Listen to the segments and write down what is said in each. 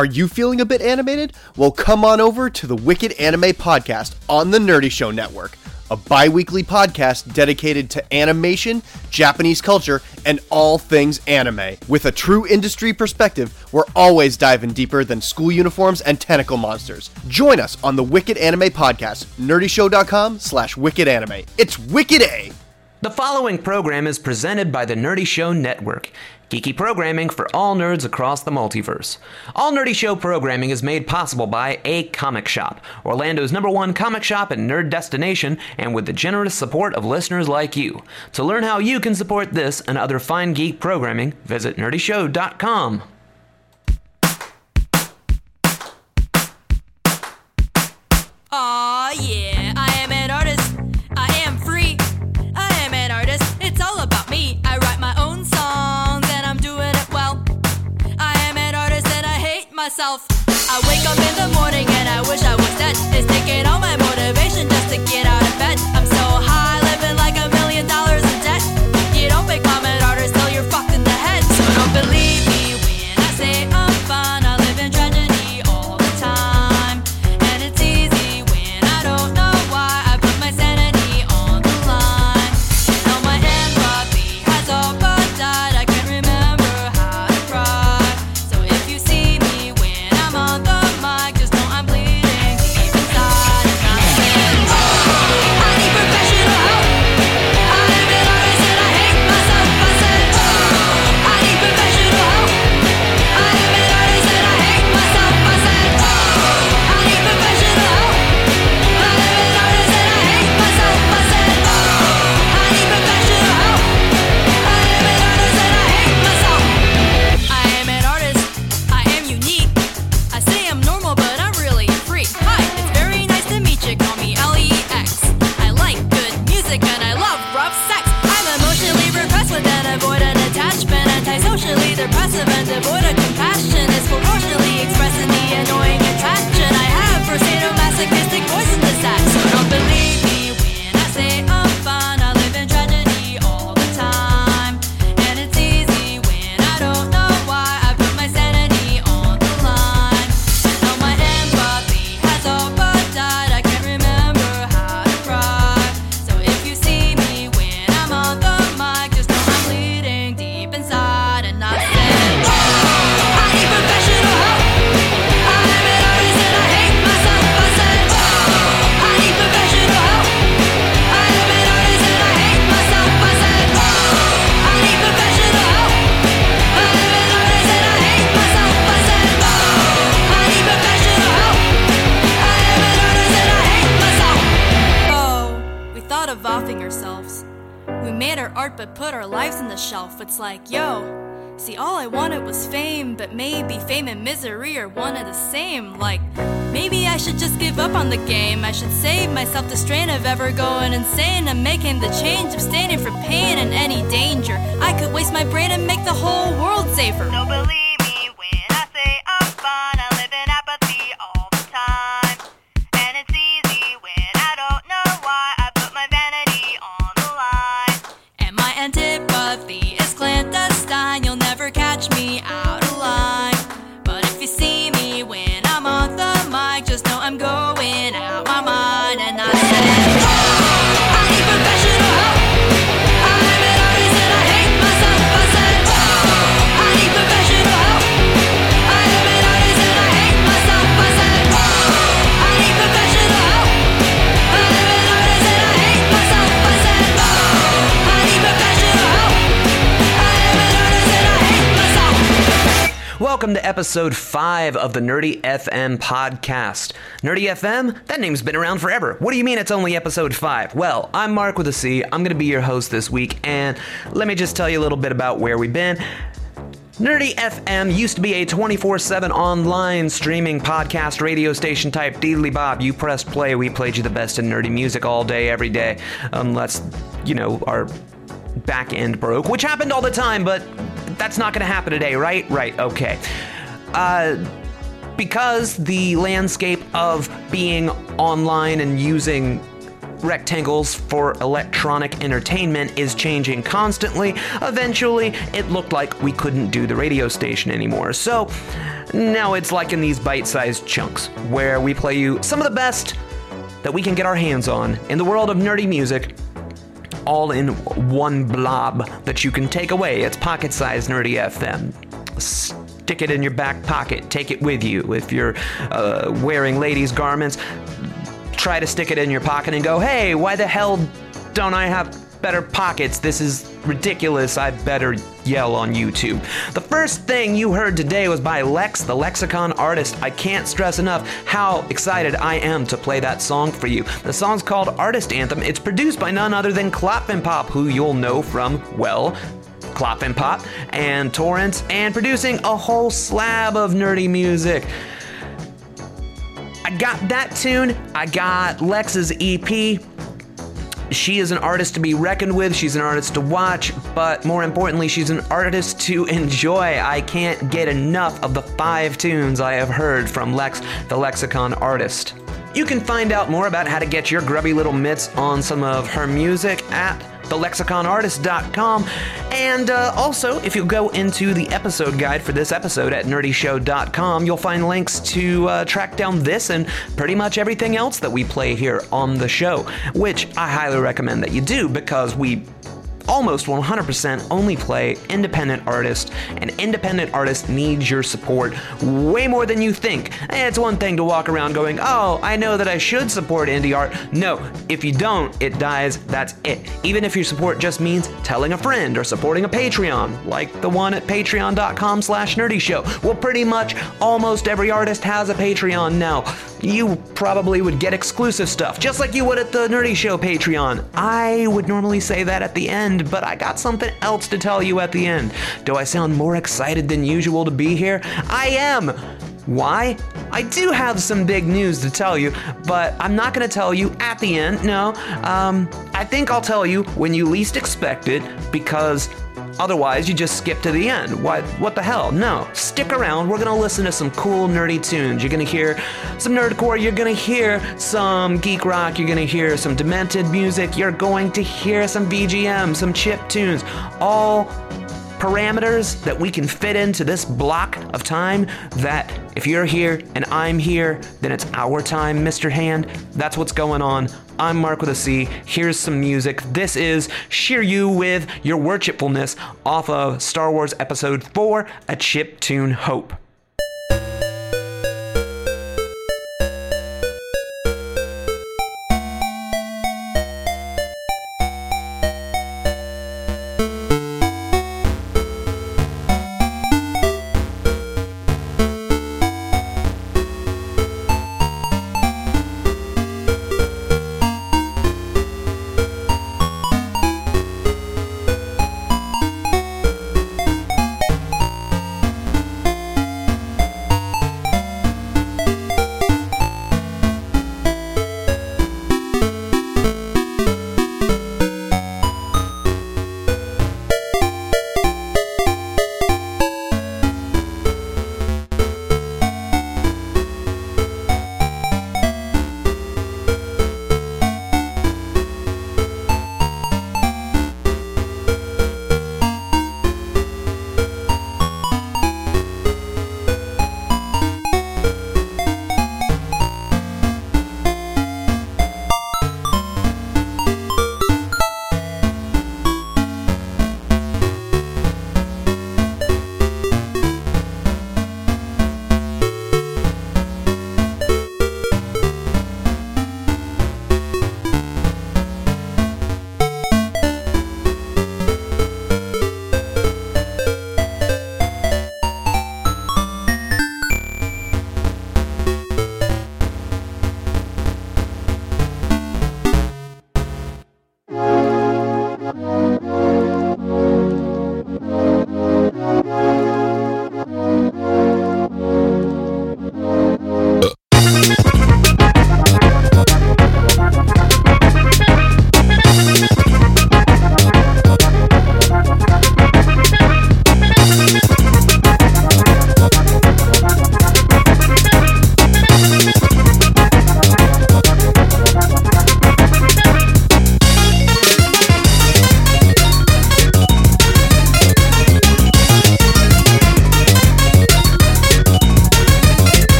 Are you feeling a bit animated? Well, come on over to the Wicked Anime Podcast on the Nerdy Show Network, a bi-weekly podcast dedicated to animation, Japanese culture, and all things anime. With a true industry perspective, we're always diving deeper than school uniforms and tentacle monsters. Join us on the Wicked Anime Podcast, nerdyshow.com/wickedanime. It's Wicked A! The following program is presented by the Nerdy Show Network, geeky programming for all nerds across the multiverse. All Nerdy Show programming is made possible by A Comic Shop, Orlando's #1 comic shop and nerd destination, and with the generous support of listeners like you. To learn how you can support this and other fine geek programming, visit nerdyshow.com. Aw, yeah, I am an artist. I am free. I am an artist. It's all about me. I write my own songs and I'm doing it well. I am an artist and I hate myself. I wake up in the morning and I wish I was dead. It's taking all my motivation just to get out of bed. I'm so high, living like $1 million in debt. You don't become an artist till you're fucked in the head. So don't believe me when I say I'm fine. I live in tragedy all the time. And it's easy when I don't know why I put my sanity on the line. Now my empathy has all but died. I can't remember how to cry. So if you see me when I'm on the mic, just know I'm bleeding deep inside. And I'm saying, oh, I need professional help. I am an artist and I hate myself. I said, oh, I need professional help. I am an artist and I hate myself. I said, oh, I need professional help. I am an artist and I hate myself. I said, oh, I need professional help. I am an artist and I hate myself. I am an artist. I am unique. I say I'm normal, but I'm really a freak. Hi, it's very nice to meet you. Call me LEX. I like good music and I love rough sex. I'm emotionally repressed with an avoidant attachment. Antisocially depressive and devoid of compassion. It's proportionally expressing the annoying attraction I have for sadomasochistic voice in the sack. So don't believe me when I say I'm fine. I live in tragedy all the time. And it's easy when I don't know why I put my sanity on the line. Now my empathy has all but died. I can't remember how to cry. So if you see me when I'm on the mic, just know I'm bleeding deep inside. And I said, oh, I need professional help. I am an artist and I hate myself. I said, oh, I need professional help. I am an artist and I hate myself. I said, oh, I need professional help. I am an artist and I hate myself. I said, oh, I need professional help. I am an artist and I hate myself. Oh, we thought of offing ourselves. We made our art but put our lives on the shelf. It's like, yo, see, all I wanted was fame, but maybe fame and misery are one and the same. Like, maybe I should just give up on the game. I should save myself the strain of ever going insane and making the change, abstaining from pain and any danger. I could waste my brain and make the whole world safer. So believe me when I say I'm fine. I live in apathy all the time. And it's easy when I don't know why I put my vanity on the line. And my antipathy is clandestine. You'll never catch me out of line. But if you see me when I'm on the mic, just know I'm going out my mind. And I said, oh, I need professional help. I am an artist and I hate myself. I said, oh, I need professional help. I am an artist and I hate myself. I said, oh, I need professional help. I am an artist and I hate myself. I said, oh, I need professional help. I am an artist and I hate myself. Welcome to episode 5 of the Nerdy FM podcast. Nerdy FM? That name's been around forever. What do you mean it's only episode 5? Well, I'm Mark with a C. I'm going to be your host this week, and let me just tell you a little bit about where we've been. Nerdy FM used to be a 24/7 online streaming podcast radio station type deedly bob. You pressed play, we played you the best in nerdy music all day, every day, unless, you know, our back end broke, which happened all the time, but that's not going to happen today, right? Right, okay. Because the landscape of being online and using rectangles for electronic entertainment is changing constantly, eventually it looked like we couldn't do the radio station anymore. So now it's like in these bite-sized chunks where we play you some of the best that we can get our hands on in the world of nerdy music, all in one blob that you can take away. It's pocket-sized Nerdy FM. Stick it in your back pocket. Take it with you. If you're wearing ladies' garments, try to stick it in your pocket and go, hey, why the hell don't I have better pockets? This is ridiculous. I better yell on YouTube. The first thing you heard today was by Lex, the Lexicon Artist. I can't stress enough how excited I am to play that song for you. The song's called Artist Anthem. It's produced by none other than Clopin' Pop, who you'll know from, well, Clopin' Pop and Torrents, and producing a whole slab of nerdy music. I got that tune. I got Lex's EP. She is an artist to be reckoned with. She's an artist to watch, but more importantly, she's an artist to enjoy. I can't get enough of the 5 tunes I have heard from Lex, the Lexicon Artist. You can find out more about how to get your grubby little mitts on some of her music at thelexiconartist.com. And also, if you go into the episode guide for this episode at nerdyshow.com, you'll find links to track down this and pretty much everything else that we play here on the show, which I highly recommend that you do, because we almost 100% only play independent artists, and independent artists need your support way more than you think. And it's one thing to walk around going, oh, I know that I should support indie art. No, if you don't, it dies, that's it. Even if your support just means telling a friend or supporting a Patreon, like the one at patreon.com/nerdyshow. Well, pretty much almost every artist has a Patreon now. You probably would get exclusive stuff, just like you would at the Nerdy Show Patreon. I would normally say that at the end, but I got something else to tell you at the end. Do I sound more excited than usual to be here? I am! Why? I do have some big news to tell you, but I'm not going to tell you at the end, no. I think I'll tell you when you least expect it, because otherwise you just skip to the end. What the hell? No, stick around. We're going to listen to some cool nerdy tunes. You're going to hear some nerdcore, you're going to hear some geek rock, you're going to hear some demented music, you're going to hear some BGM, some chip tunes, all parameters that we can fit into this block of time, that if you're here and I'm here, then it's our time, Mr. Hand. That's what's going on. I'm Mark with a C. Here's some music. This is Shear You with Your Worshipfulness off of Star Wars Episode 4, A Chip Tune Hope.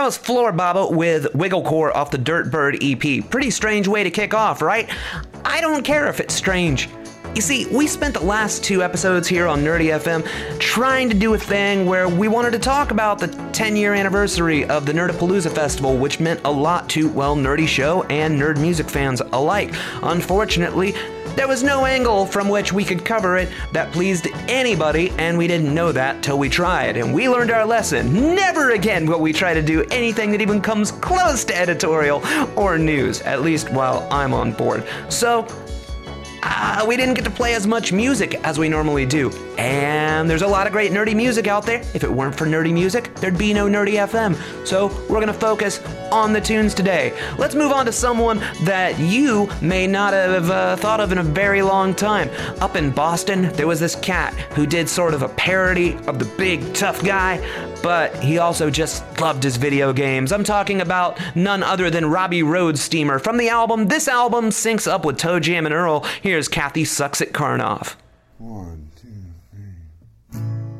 that was Floor Baba with Wigglecore off the Dirtbird EP. Pretty strange way to kick off, right? I don't care if it's strange. You see, we spent the last 2 episodes here on Nerdy FM trying to do a thing where we wanted to talk about the 10-year anniversary of the Nerdapalooza Festival, which meant a lot to, well, nerdy show and nerd music fans alike. Unfortunately, there was no angle from which we could cover it that pleased anybody, and we didn't know that till we tried. And we learned our lesson. Never again will we try to do anything that even comes close to editorial or news, at least while I'm on board. So, we didn't get to play as much music as we normally do. And there's a lot of great nerdy music out there. If it weren't for nerdy music, there'd be no Nerdy FM. So we're going to focus on the tunes today. Let's move on to someone that you may not have thought of in a very long time. Up in Boston, there was this cat who did sort of a parody of the big tough guy, but he also just loved his video games. I'm talking about none other than Robbie Roadsteamer from the album This Album Syncs Up with Toe Jam and Earl. Here's Kathy Sucks at Karnov. 1, 2, 3.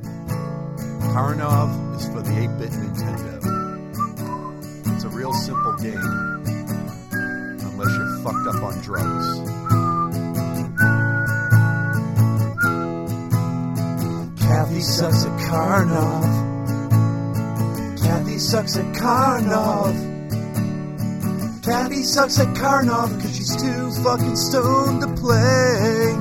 Karnov is for the 8-bit Nintendo. It's a real simple game, unless you're fucked up on drugs. Kathy sucks at Karnov. Kathy sucks at Karnov. Kathy sucks at Karnov because she's too fucking stoned to play.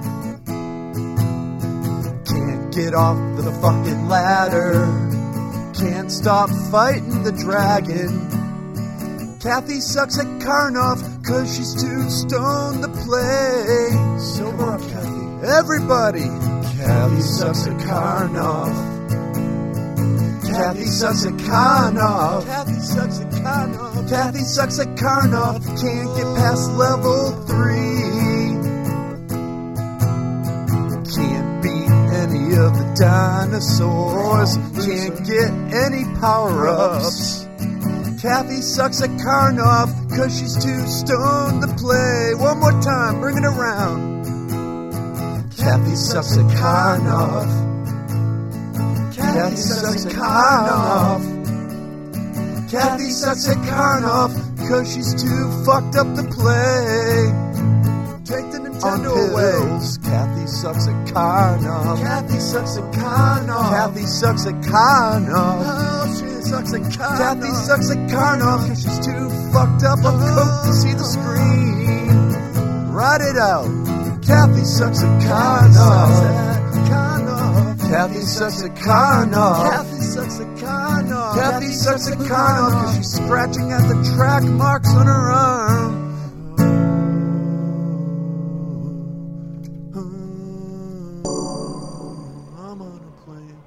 Can't get off the fucking ladder. Can't stop fighting the dragon. Kathy sucks at Karnov because she's too stoned to play. Sober up, Kathy. Everybody! Kathy sucks at Karnov. Kathy sucks at Karnov. Kathy sucks at Karnov. Kathy sucks at Karnov. Can't get past level 3. Can't beat any of the dinosaurs. Can't get any power-ups. Kathy sucks at Karnov because she's too stoned to play. One more time, bring it around. Kathy sucks at Karnov. Kathy sucks at Karnov. Kathy sucks at Karnov because she's too fucked up to play. Take the Nintendo away. Kathy sucks at Karnov. Kathy sucks at Karnov. Kathy sucks at Karnov. Oh, she sucks at Karnov. Kathy sucks at Karnov because she's too fucked up on coke to see the screen. Write it out. Kathy sucks at Karnov. Kathy sucks at Karnov. Kathy sucks at Karnov. Kathy sucks at Karnov because she's scratching at the track marks on her arm. I'm on a plane.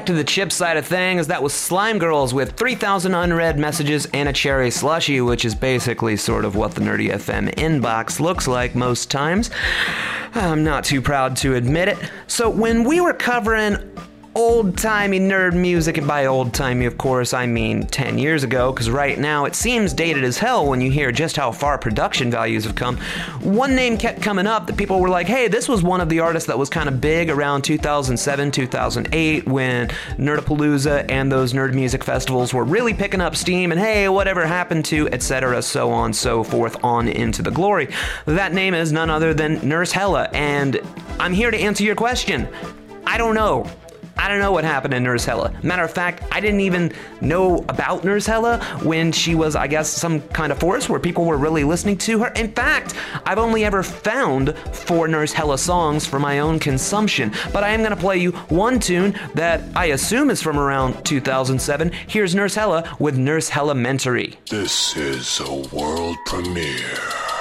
back to the chip side of things, that was Slime Girls with 3,000 unread messages and a cherry slushy, which is basically sort of what the Nerdy FM inbox looks like most times. I'm not too proud to admit it. So when we were covering old-timey nerd music, and by old-timey, of course, I mean 10 years ago, because right now it seems dated as hell when you hear just how far production values have come. One name kept coming up that people were like, hey, this was one of the artists that was kind of big around 2007, 2008, when Nerdapalooza and those nerd music festivals were really picking up steam, and hey, whatever happened to, etc., so on, so forth, on into the glory. That name is none other than Nurse Hella, and I'm here to answer your question. I don't know. I don't know what happened to Nurse Hella. Matter of fact, I didn't even know about Nurse Hella when she was, I guess, some kind of force where people were really listening to her. In fact, I've only ever found 4 Nurse Hella songs for my own consumption. But I am going to play you one tune that I assume is from around 2007. Here's Nurse Hella with Nurse Hellementary. This is a world premiere.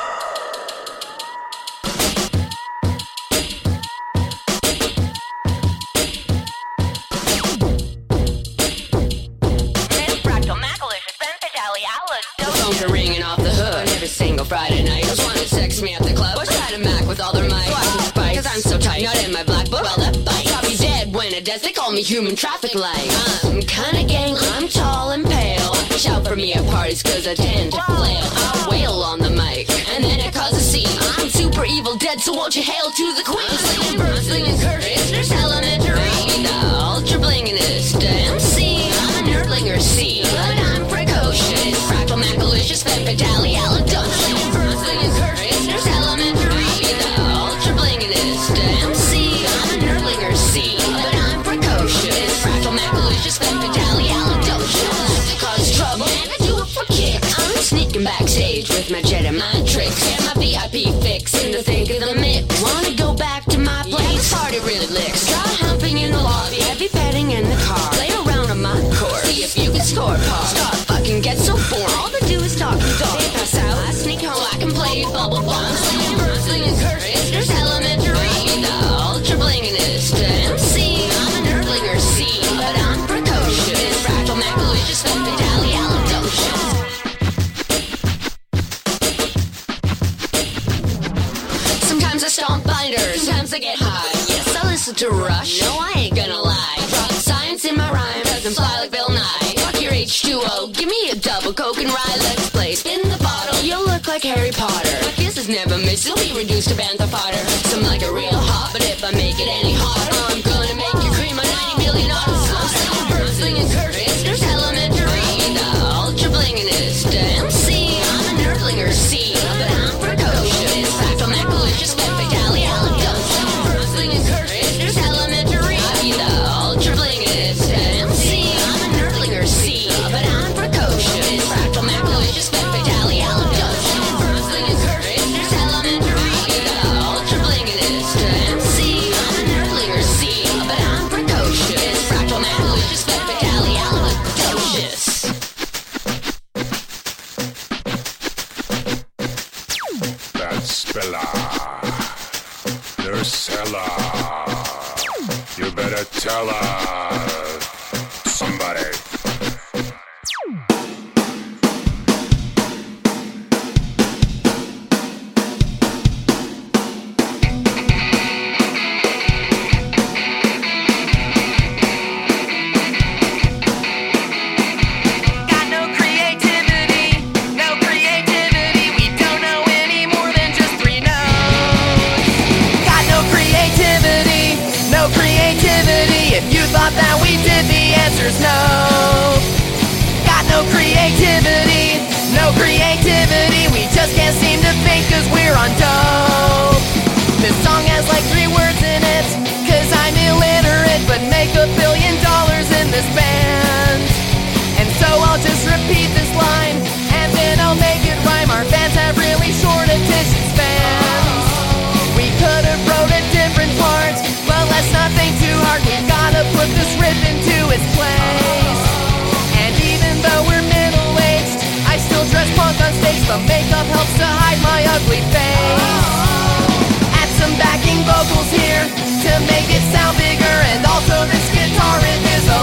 Phones are ringing off the hook every single Friday night. Those wanna text me at the club or try to mac with all their might. So I can spike, cause I'm so tight. Not in my black book, well that bite. Copy dead when it does, they call me human traffic light. I'm kinda gang, I'm tall and pale. Shout for me at parties cause I tend to flail. I wail on the mic, and then I cause a scene. I'm super evil dead, so won't you hail to the queen? Slinging, bursting, and cursing, there's elementary. The ultra blingingest MC. I'm a nerdlinger C, but I'm precocious. Fractal macalicious, femme fatale, alidocious. Bursting and cursing, there's elementary. The ultra blingingest MC. I'm a nerdlinger C, but I'm precocious. Fractal macalicious, femme fatale, alidocious. To cause trouble, and I do it for kicks. I'm sneaking backstage with my Jedi mind tricks. Get my VIP fix in the thick of the mix. Wanna go back to my place? Yeah, the party really licks. Try humping in the lobby, heavy petting in the car. Play around on my course, see if you can score par. Stop fucking get so boring. All they do is talk and talk. They pass out, I sneak home, I can play bubble bomb. Slinging, bursting, and cursing, there's elementary. The ultra blingingest MC. I'm a nerdlinger C, but I'm precocious. Fractal macalicious, femme fatale, alidocious. Sometimes I stomp binders, sometimes I get high. Yes, I listen to Rush, no I ain't gonna lie. Drop science in my rhyme, doesn't fly like Bill Nye. Fuck your H2O, give me a double Coke and rye. Let's play spin the bottle, you'll look like Harry Potter. My kisses never miss, you'll be reduced to bantha fodder. Some like a real hot, but if I make it any hotter, I'm gonna make you cream a 90 million auto slow. Slinging, bursting, and cursing, there's elementary. The ultra blingingest MC. I'm a nerdlinger C, but I'm precocious. Fractal macalicious, femme fatale, alidocious. Bursting and cursing, there's elementary. The ultra blingingest MC. I'm a nerdlinger C, but I'm precocious. Fractal macalicious, femme fatale, alidocious. Bursting and cursing, there's elementary. The ultra blingingest MC. I'm a nerdlinger C, but I'm precocious. Fractal macalicious, femme fatale, alidocious. That's Bella. Nurse Hella. You better tell her. Somebody. Got no creativity, we don't know any more than just 3 notes. Got no creativity, if you thought that we did, the answer's no. Got no creativity, we just can't seem to think cause we're on dope. This song has like 3 words in it, cause I'm illiterate, but make $1 billion in this band. And so I'll just repeat this line, and then I'll make it rhyme. Our fans have really short attention spans. We could have wrote a different part, but let's not think too hard. We've gotta put this riff into its place. And even though we're middle-aged, I still dress punk on stage. The makeup helps to hide my ugly face. Add some backing vocals here to make it sound bigger, and also this guitar riff is a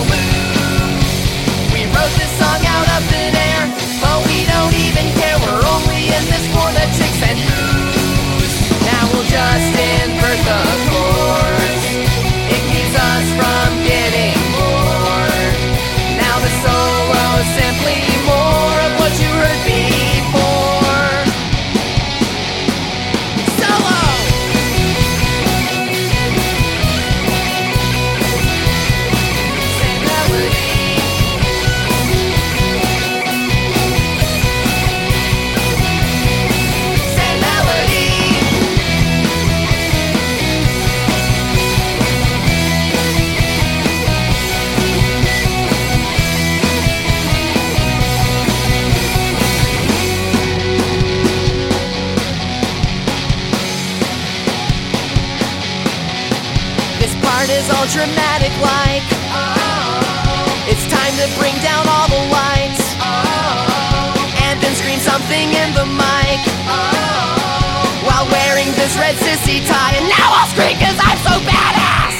heart is all dramatic like. It's time to bring down all the lights. And then scream something in the mic. While wearing this red sissy tie. And now I'll scream 'cause I'm so badass.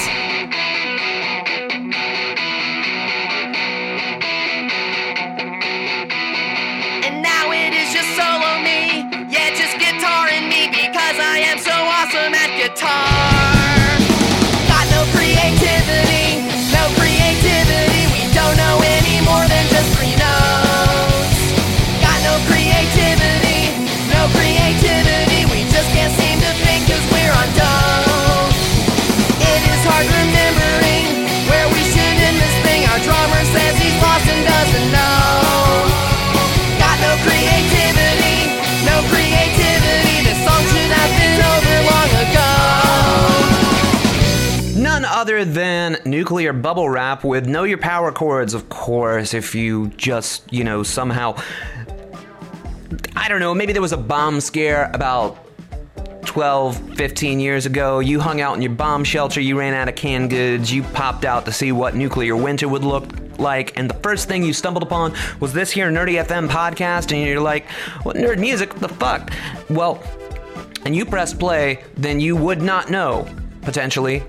And now it is just solo me. Yeah, just guitar and me because I am so awesome at guitar. Got no creativity, no creativity. We don't know any more than just 3 notes. Got no creativity, no creativity. We just can't seem to think 'cause we're on dope. It is hard remembering where we should end this thing. Our drummer says he's lost and doesn't know. Got no creativity, no creativity. This song should have been over long ago. None other than Nuclear Bubble Wrap with Know Your Power Chords, of course, if you just, somehow, I don't know, maybe there was a bomb scare about 12, 15 years ago. You hung out in your bomb shelter, you ran out of canned goods, you popped out to see what nuclear winter would look like, and the first thing you stumbled upon was this here Nerdy FM podcast, and you're like, what nerd music, what the fuck? Well, and you pressed play, then you would not know, potentially,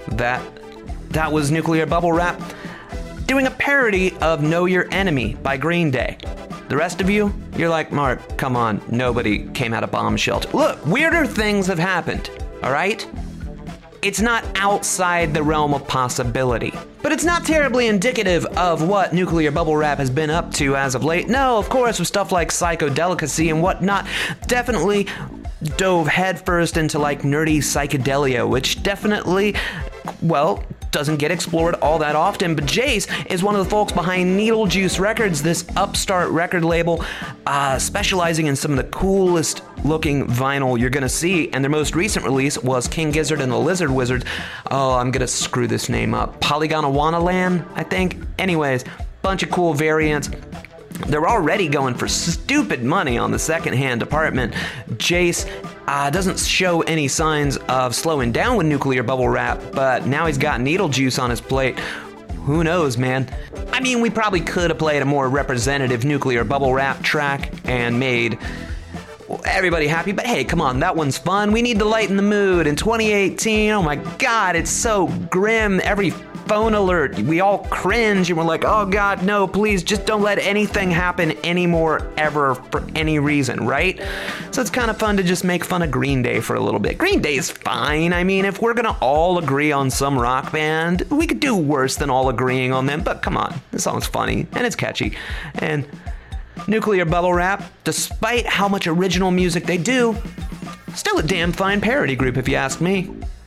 that was Nuclear Bubble Wrap doing a parody of Know Your Enemy by Green Day. The rest of you, you're like, Mark, come on, nobody came out of bomb shelter. Look, weirder things have happened, all right? It's not outside the realm of possibility. But it's not terribly indicative of what Nuclear Bubble Wrap has been up to as of late. No, of course, with stuff like Psychodelicacy and whatnot, definitely dove headfirst into like nerdy psychedelia, which definitely, well, doesn't get explored all that often. But Jace is one of the folks behind Needle Juice Records, this upstart record label specializing in some of the coolest looking vinyl you're gonna see. And their most recent release was King Gizzard and the Lizard Wizard. Oh, I'm gonna screw this name up. Polygonawana, I think. Anyways, bunch of cool variants. They're already going for stupid money on the secondhand department. Jace doesn't show any signs of slowing down with Nuclear Bubble Wrap, but now he's got Needle Juice on his plate. Who knows, man? I mean, we probably could have played a more representative Nuclear Bubble Wrap track and made everybody happy, but hey, come on, that one's fun. We need to lighten the mood. In 2018, oh my god, it's so grim. Every phone alert, we all cringe and we're like, oh god, no, please just don't let anything happen anymore ever for any reason, right? So it's kind of fun to just make fun of Green Day for a little bit. Green Day is fine. I mean, if we're gonna all agree on some rock band, we could do worse than all agreeing on them, but come on, this song's funny and it's catchy. And Nuclear Bubble Wrap, despite how much original music they do, still a damn fine parody group if you ask me.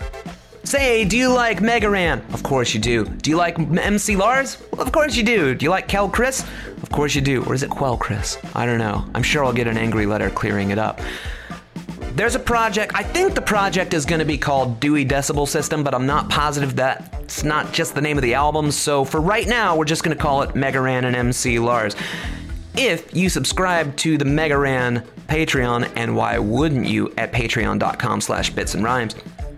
Say, do you like Mega Ran? Of course you do. Do you like MC Lars? Well, of course you do. Do you like Kel Chris? Of course you do. Or is it Quell Chris? I don't know. I'm sure I'll get an angry letter clearing it up. There's a project, I think the project is going to be called Dewey Decibel System, but I'm not positive that's not just the name of the album, so for right now, we're just going to call it Mega Ran and MC Lars. If you subscribe to the Mega Ran Patreon, and why wouldn't you, at patreon.com/bitsandrhymes,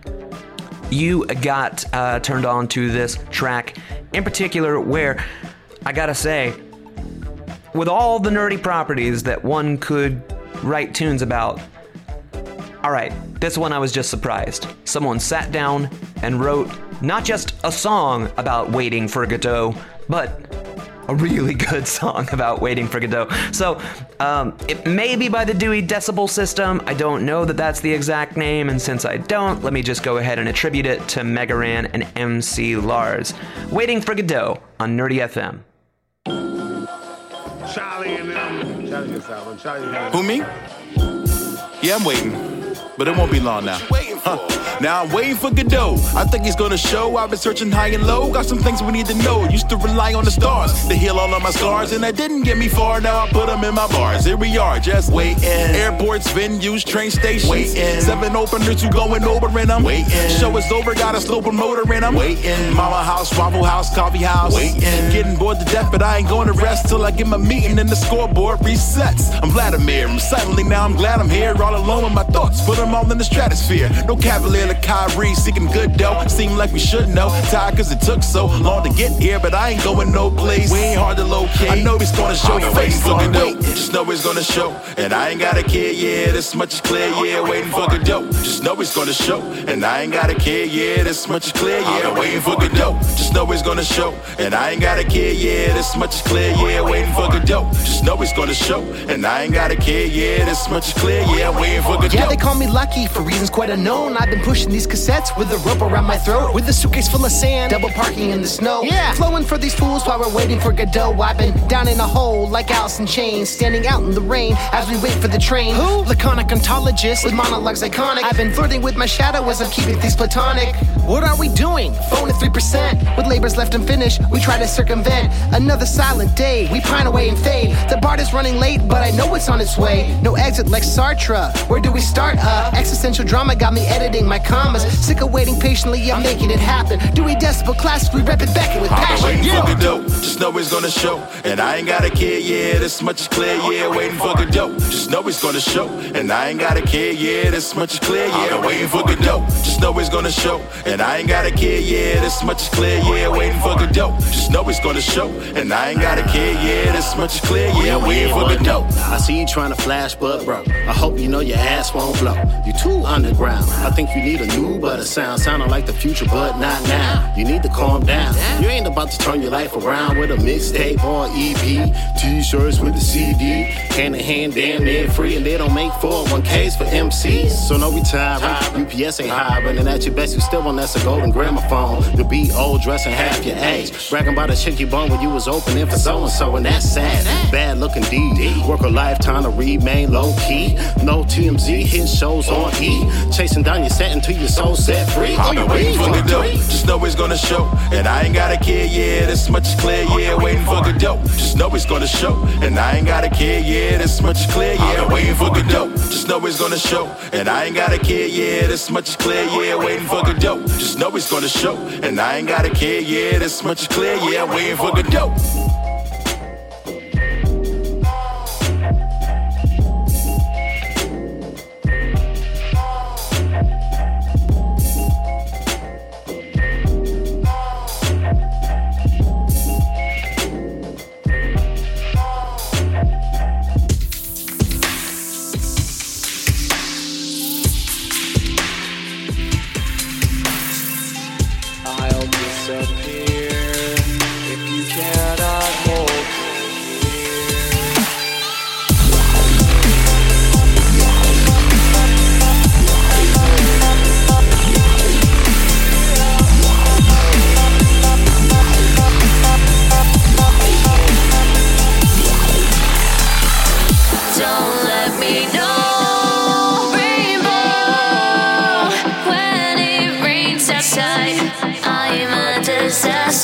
you got turned on to this track in particular where, I gotta say, with all the nerdy properties that one could write tunes about, alright, this one I was just surprised. Someone sat down and wrote not just a song about waiting for Godot, but a really good song about waiting for Godot. So, it may be by the Dewey Decibel System. I don't know that that's the exact name, and since I don't, let me just go ahead and attribute it to Mega Ran and MC Lars. Waiting for Godot on Nerdy FM. Charlie and them. Charlie. Who, me? Yeah, I'm waiting. But it won't be long now. Now I'm waiting for Godot. I think he's gonna show. I've been searching high and low. Got some things we need to know. Used to rely on the stars to heal all of my scars, and that didn't get me far. Now I put them in my bars. Here we are, just waiting. Airports, venues, train stations. Waiting. 7 openers who going over in them. Waiting. Show is over, got a slow promoter in them. Waiting. Mama house, Waffle House, coffee house. Waiting. Getting bored to death, but I ain't going to rest till I get my meeting and the scoreboard resets. I'm Vladimir. I'm silently now. I'm glad I'm here, all alone with my thoughts. Put them all in the stratosphere. No No cavalier like Kyrie, seeking good dough. Seem like we should know. Tired cause it took so long to get here, but I ain't going no place. We ain't hard to locate. I know he's gonna show face. Looking dope, just know he's gonna show. And I ain't got a care, yeah, this much is clear, yeah. Waiting for Godot, just know he's gonna show. And I ain't got a care, yeah, this much is clear, yeah. Waiting for Godot, just know he's gonna show. And I ain't got a care, yeah, this much is clear, yeah. Waiting for Godot, just know he's gonna show. And I ain't got a care, yeah, this much is clear, yeah. Waiting for Godot. Yeah, they call me lucky for reasons quite unknown. I've been pushing these cassettes with a rope around my throat, with a suitcase full of sand, double parking in the snow. Yeah, flowing for these fools while we're waiting for Godot. I've been down in a hole like Alice in Chains, standing out in the rain as we wait for the train. Who? Laconic ontologist with monologues iconic. I've been flirting with my shadow as I'm keeping things platonic. What are we doing? Phone at 3%. With labors left unfinished, we try to circumvent another silent day. We pine away and fade. The BART is running late, but I know it's on its way. No exit like Sartre. Where do we start? Existential drama got me editing my commas. Sick of waiting patiently, I'm making it happen. Dewey Decibel classics, we rep it back with passion. Waiting for Godot, just know he's gonna show. And I ain't got a care, yeah, this much is clear, yeah. Waiting for Godot, just know he's gonna show. And I ain't got a care, yeah, this much is clear, yeah. Waiting for Godot, just know he's gonna show. And I ain't got a care, yeah, this much is clear, yeah. Waiting for Godot, just know he's gonna show. And I ain't got a care, yeah, this much is clear, yeah. Waiting for Godot. I see you trying to flash, but bro, I hope you know your ass won't blow. You too underground. I think you need a new butter sound, sounding like the future, but not now. You need to calm down. You ain't about to turn your life around with a mixtape or EP, t-shirts with a CD, hand in hand, damn near free, and they don't make 401ks for MCs. So no retiring, UPS ain't hiring, and at your best you still want that's a golden gramophone. You'll be old, dressing half your age, bragging about a chick you bone when you was opening for so-and-so, and that's sad. Bad looking deed. Work a lifetime to remain low key. No TMZ, hit shows on E. Chasing down your set until your soul set free. I've been waiting for Godot, just know he's gonna show. And I ain't got a care, yeah, this much is clear, yeah. Waiting for Godot, just know he's gonna show. And I ain't got a care, yeah, this much is clear, yeah. Waiting for Godot, just know he's gonna show. And I ain't got a care, yeah, this much is clear, yeah. Waiting for Godot, just know he's gonna show. And I ain't got a care, yeah, this much is clear, yeah. Waiting for Godot. I'll disappear if you cannot hold me Don't let me know, rainbow, when it rains outside. I'm a disaster.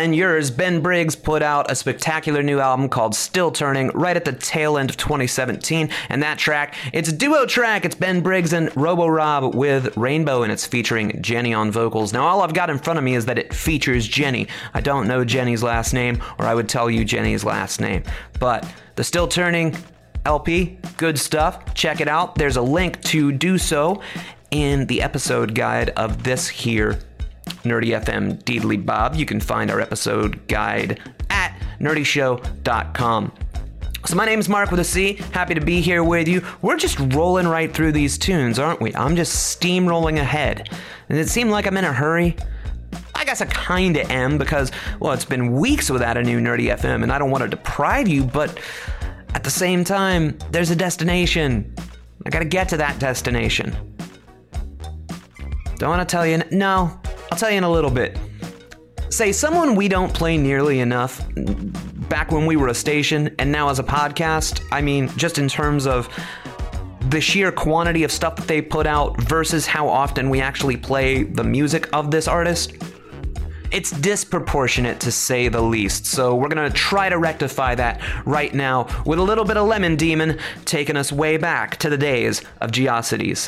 and yours, Ben Briggs put out a spectacular new album called Still Turning right at the tail end of 2017, and that track, it's a duo track. It's Ben Briggs and Robo Rob with Rainbow, and it's featuring Jenny on vocals. Now, all I've got in front of me is that it features Jenny. I don't know Jenny's last name, or I would tell you Jenny's last name, but the Still Turning LP, good stuff. Check it out. There's a link to do so in the episode guide of this here Nerdy FM Deedly Bob. You can find our episode guide at nerdyshow.com. So my name's Mark with a C. Happy to be here with you. We're just rolling right through these tunes, aren't we? I'm just steamrolling ahead. Does it seem like I'm in a hurry? I guess I kinda am because, well, it's been weeks without a new Nerdy FM and I don't want to deprive you, but at the same time, there's a destination. I gotta get to that destination. Don't want to tell you... No, I'll tell you in a little bit. Say, someone we don't play nearly enough, back when we were a station, and now as a podcast, I mean, just in terms of the sheer quantity of stuff that they put out versus how often we actually play the music of this artist, it's disproportionate to say the least. So we're gonna try to rectify that right now with a little bit of Lemon Demon taking us way back to the days of Geocities.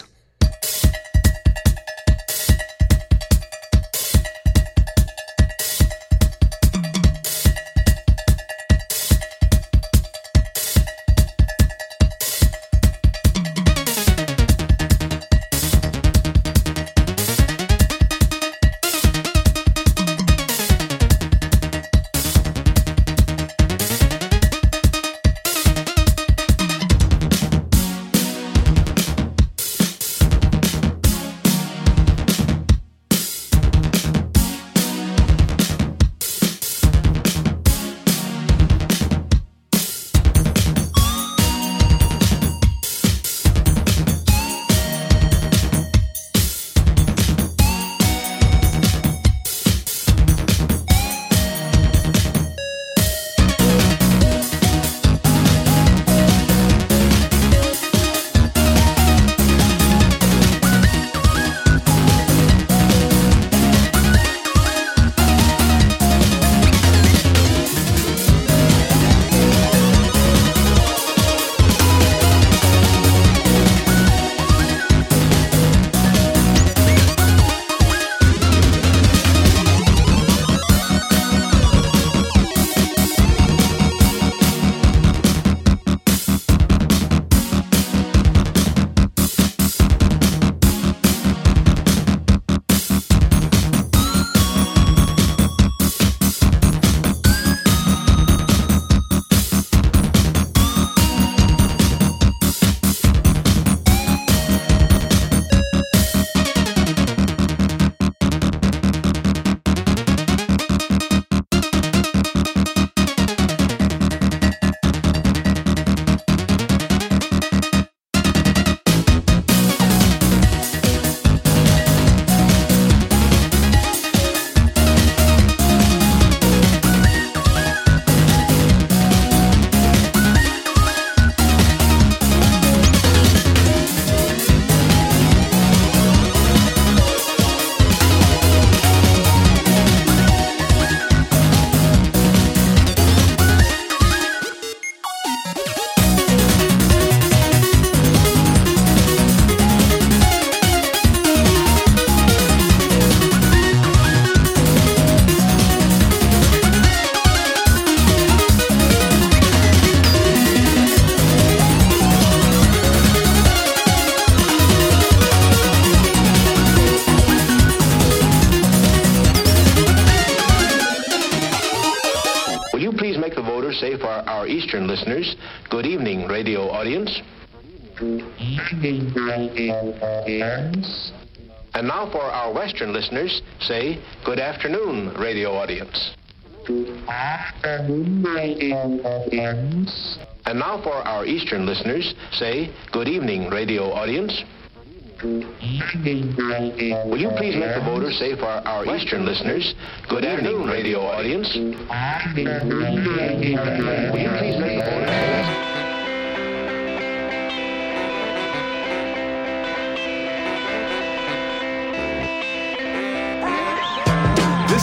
say for our Eastern listeners, good evening, radio audience. Good evening, radio audience. And now for our Western listeners, say, good afternoon, radio audience. Good afternoon, radio audience. And now for our Eastern listeners, say, good evening, radio audience. Good evening, radio audience. Will you please make the voters say for our Eastern listeners, good afternoon, radio audience. Good afternoon, radio audience. Will you please make the voters say This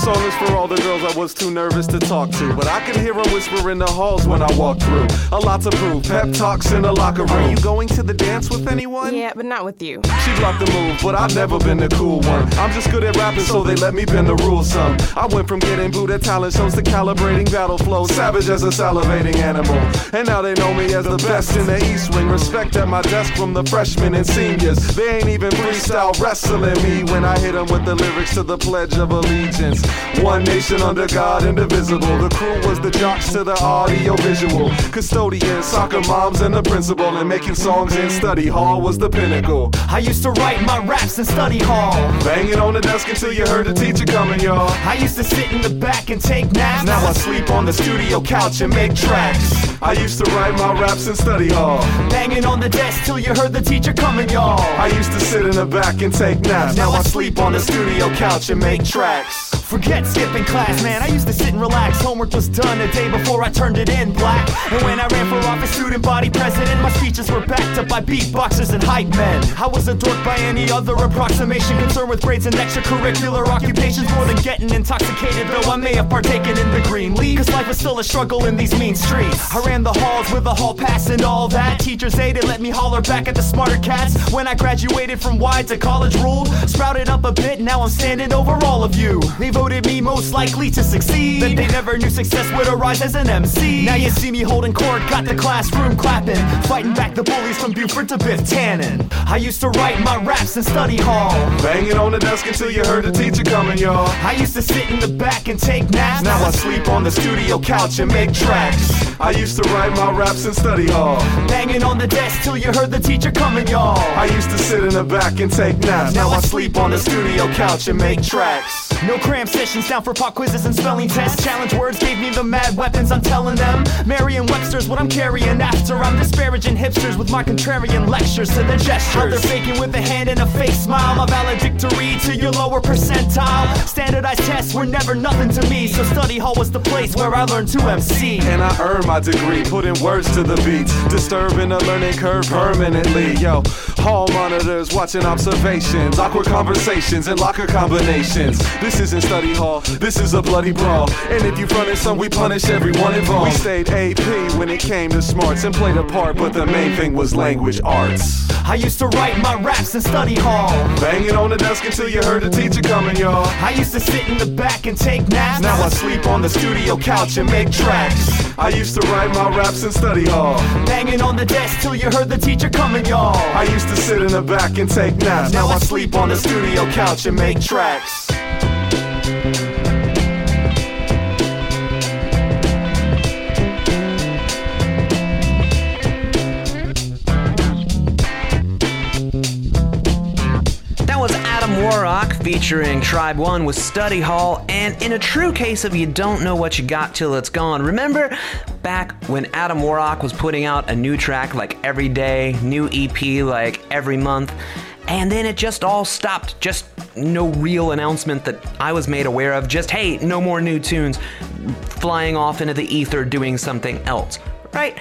This song is for all the girls I was too nervous to talk to, but I could hear them whisper in the halls when I walked through. A lot to prove, pep talks in the locker room. Are you going to the dance with anyone? Yeah, but not with you. She blocked the move, but I've never been the cool one. I'm just good at rapping, so they let me bend the rules some. I went from getting booed at talent shows to calibrating battle flow, savage as a salivating animal. And now they know me as the best in the East Wing. Respect at my desk from the freshmen and seniors. They ain't even freestyle wrestling me when I hit them with the lyrics to the Pledge of Allegiance. One nation under God, indivisible. The crew was the jocks to the audio visual, custodians, soccer moms, and the principal. And making songs in study hall was the pinnacle. I used to write my raps in study hall, banging on the desk until you heard the teacher coming, y'all. I used to sit in the back and take naps. Now I sleep on the studio couch and make tracks. I used to write my raps in study hall, banging on the desk till you heard the teacher coming, y'all. I used to sit in the back and take naps. Now I sleep on the studio couch and make tracks. Forget skipping class, man, I used to sit and relax. Homework was done a day before I turned it in black. And when I ran for office, student body president, my speeches were backed up by beatboxers and hype men. I was a dork by any other approximation, concerned with grades and extracurricular occupations more than getting intoxicated, though I may have partaken in the green league, cause life was still a struggle in these mean streets. I ran the halls with a hall pass and all that. Teachers aided, let me holler back at the smarter cats. When I graduated from wide to college ruled, sprouted up a bit, now I'm standing over all of you. They voted me most likely to succeed, but they never knew success would arise as an MC. Now you see me holding court, got the classroom clapping, fighting back the bullies from Buford to Biff Tannen. I used to write my raps in study hall, banging on the desk until you heard the teacher coming, y'all. I used to sit in the back and take naps. Now I sleep on the studio couch and make tracks. I used to write my raps in study hall, banging on the desk till you heard the teacher coming, y'all. I used to sit in the back and take naps. Now I sleep on the studio couch and make tracks. No cram sessions, down for pop quizzes and spelling tests. Challenge words gave me the mad weapons, I'm telling them. Merriam-Webster's what I'm carrying after. I'm disparaging hipsters with my contrarian lectures to their gestures. How they're faking with a hand and a fake smile, my valedictory to your lower percentile. Standardized tests were never nothing to me, so study hall was the place where I learned to MC. And I earned my degree, putting words to the beats, disturbing the learning curve permanently. Yo, hall monitors watching observations, awkward conversations and locker combinations. This isn't study hall, this is a bloody brawl. And if you fronted some, we punish everyone involved. We stayed AP when it came to smarts and played a part, but the main thing was language arts. I used to write my raps in study hall, banging on the desk until you heard the teacher coming, y'all. I used to sit in the back and take naps. Now I sleep on the studio couch and make tracks. I used to write my raps in study hall, banging on the desk till you heard the teacher coming, y'all. I used to sit in the back and take naps. Now I sleep on the studio couch and make tracks. Warrock featuring Tribe One with Study Hall, and in a true case of you don't know what you got till it's gone. Remember back when Adam Warrock was putting out a new track like every day, new EP like every month, and then it just all stopped. Just no real announcement that I was made aware of. Just, hey, no more new tunes, flying off into the ether doing something else, right?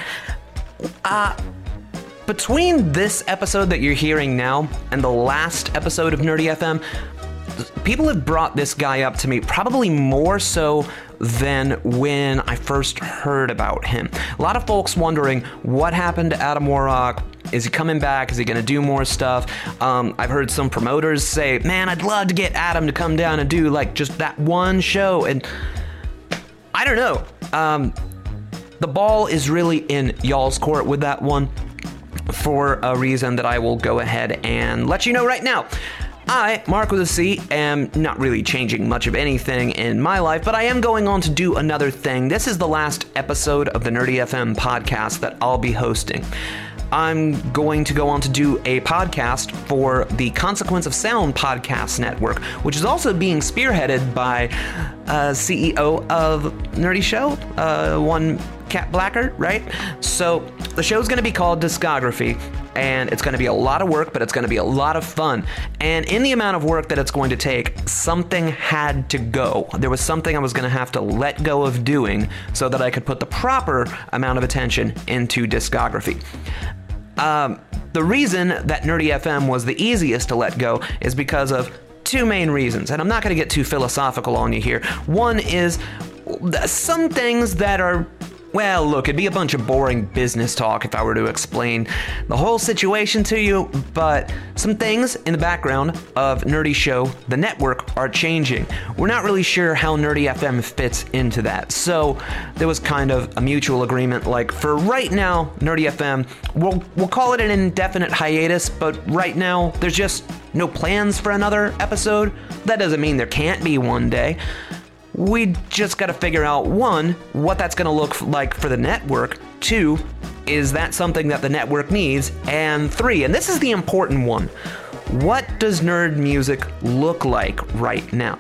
Between this episode that you're hearing now and the last episode of Nerdy FM, people have brought this guy up to me probably more so than when I first heard about him. A lot of folks wondering what happened to Adam Warrock. Is he coming back? Is he going to do more stuff? I've heard some promoters say, man, I'd love to get Adam to come down and do like just that one show. And I don't know. The ball is really in y'all's court with that one, for a reason that I will go ahead and let you know right now. I, Mark with a C, am not really changing much of anything in my life, but I am going on to do another thing. This is the last episode of the Nerdy FM podcast that I'll be hosting. I'm going to go on to do a podcast for the Consequence of Sound podcast network, which is also being spearheaded by CEO of Nerdy Show, one Cat Blackard, right? So the show's going to be called Discography, and it's going to be a lot of work, but it's going to be a lot of fun. And in the amount of work that it's going to take, something had to go. There was something I was going to have to let go of doing so that I could put the proper amount of attention into discography. The reason that Nerdy FM was the easiest to let go is because of two main reasons, and I'm not going to get too philosophical on you here. One is some things that are, well, look, it'd be a bunch of boring business talk if I were to explain the whole situation to you, but some things in the background of Nerdy Show, the network, are changing. We're not really sure how Nerdy FM fits into that, so there was kind of a mutual agreement, like, for right now, Nerdy FM, we'll call it an indefinite hiatus, but right now, there's just no plans for another episode. That doesn't mean there can't be one day. We just got to figure out, one, what that's going to look like for the network, two, is that something that the network needs, and three, and this is the important one, what does nerd music look like right now?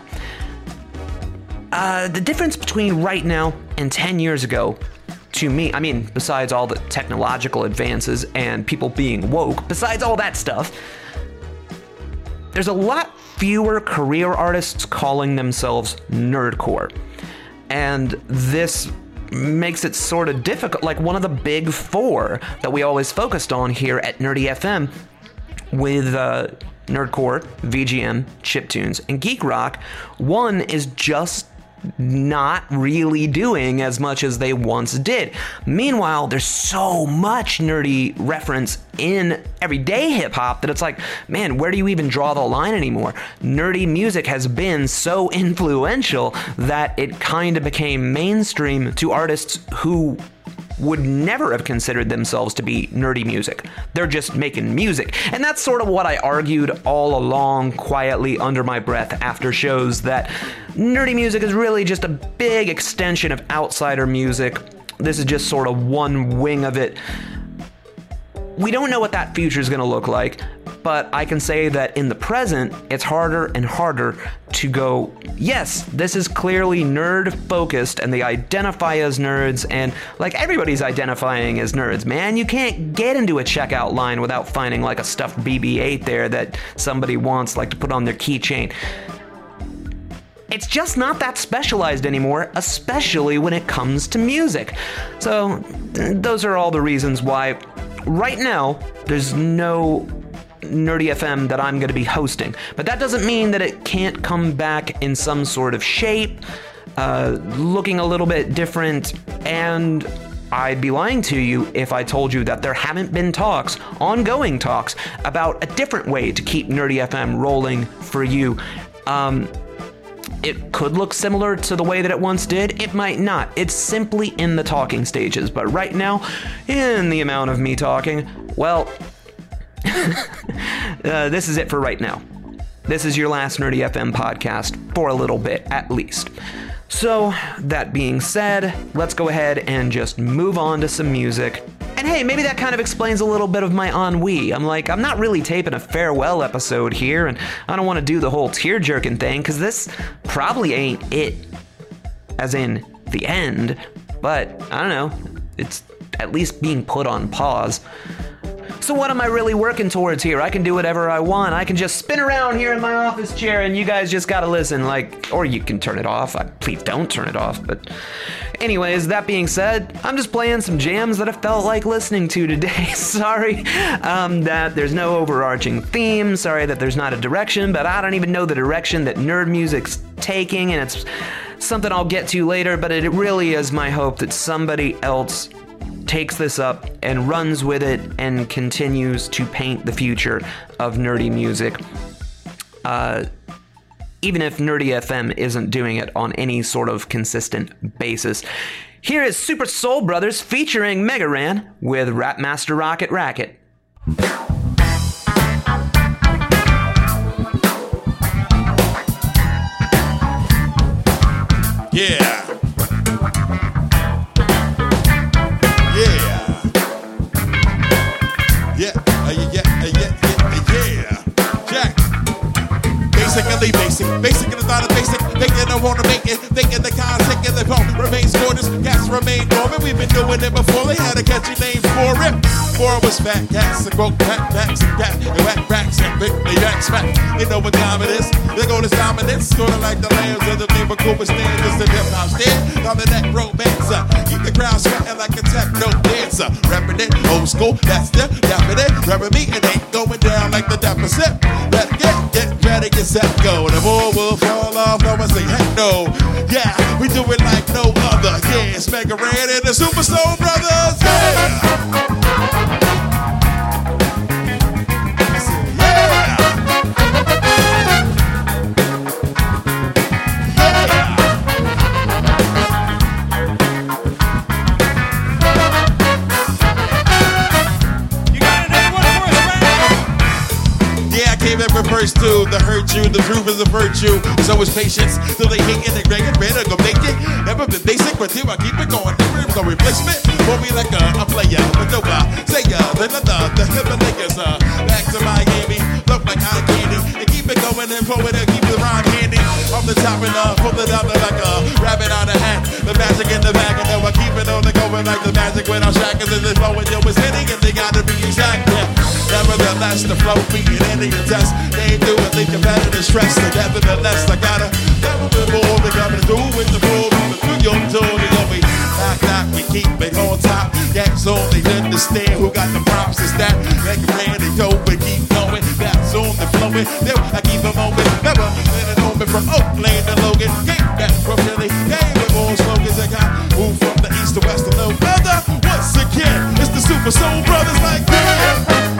The difference between right now and 10 years ago, to me, I mean, besides all the technological advances and people being woke, besides all that stuff, there's a lot fewer career artists calling themselves nerdcore. And this makes it sort of difficult, like one of the big four that we always focused on here at Nerdy FM with Nerdcore, VGM, Chiptunes, and Geek Rock, one is just not really doing as much as they once did. Meanwhile, there's so much nerdy reference in everyday hip-hop that it's like, man, where do you even draw the line anymore? Nerdy music has been so influential that it kind of became mainstream to artists who would never have considered themselves to be nerdy music. They're just making music. And that's sort of what I argued all along, quietly under my breath after shows, that nerdy music is really just a big extension of outsider music. This is just sort of one wing of it. We don't know what that future is going to look like, but I can say that in the present, it's harder and harder to go, yes, this is clearly nerd-focused, and they identify as nerds, and like everybody's identifying as nerds, man. You can't get into a checkout line without finding like a stuffed BB-8 there that somebody wants, like, to put on their keychain. It's just not that specialized anymore, especially when it comes to music. So those are all the reasons why right now there's no Nerdy FM that I'm going to be hosting. But that doesn't mean that it can't come back in some sort of shape, looking a little bit different, and I'd be lying to you if I told you that there haven't been talks, ongoing talks, about a different way to keep Nerdy FM rolling for you. It could look similar to the way that it once did. It might not. It's simply in the talking stages. But right now, in the amount of me talking, well, this is it for right now. This is your last Nerdy FM podcast for a little bit, at least. So, that being said, let's go ahead and just move on to some music. And hey, maybe that kind of explains a little bit of my ennui. I'm not really taping a farewell episode here, and I don't want to do the whole tear-jerking thing, because this probably ain't it, as in the end, but I don't know, it's at least being put on pause. So what am I really working towards here? I can do whatever I want. I can just spin around here in my office chair and you guys just gotta listen, or you can turn it off. Please don't turn it off. But anyways, that being said, I'm just playing some jams that I felt like listening to today. Sorry that there's no overarching theme. Sorry that there's not a direction, but I don't even know the direction that nerd music's taking, and it's something I'll get to later, but it really is my hope that somebody else takes this up and runs with it and continues to paint the future of nerdy music. Even if Nerdy FM isn't doing it on any sort of consistent basis. Here is Super Soul Brothers featuring Mega Ran with Rapmaster Rocket Racket. Yeah. Basic is not a basic. Thinking I wanna make it. Thinking the concept in the pump remains gorgeous. Cats remain dormant. We've been doing it before. They had a catchy name for it. Four was fat cats and broke fat backs and cat and whack racks and big the yak smack. You know what time it is. They go to dominance. Sorta like the lambs of the neighbor Cooper stand. Just the hip hop stand. On the neck romancer. Keep the crowd sweating like a techno dancer. Rapping it old school. That's the rapping it. Rapping me. It ain't going down like the deficit. Let's get ready. ready, get set, go. The ball will fall off, no one say heck no. Yeah, we do it like no other. Yeah, it's Mega Ran and the Super Soul Brothers. Yeah. Verse 2, the hurt you, the truth is a virtue. So is patience, till they hate it, they break it, better go make it. Never been basic, but till I keep it going. Never no replacement, for me like a player. But no, say the Himalayas, back to Miami. Look like hot candy, and keep it going and forward and keep the rhyme handy. Off the top and pull it out like a rabbit on a hat. The magic in the bag, and then I keep it on the going like the magic when I'm shackers and it's flowing. Yo, it's hitting, and they gotta be exact. Yeah. Nevertheless, the flow beating any test. They ain't doing the competitive stress. So nevertheless, I gotta never been more than I'm do with the flow. Do your tour, we knock, we keep it on top. That's only understand who got the props. Is that make it ready, go and keep going. That's on the flowing. Then I keep a moment. Never been an omen from Oakland to Logan. Came back from Philly. Came with more slogans. I got moved from the east to west a little further. Once again, it's the Super Soul Brothers like that.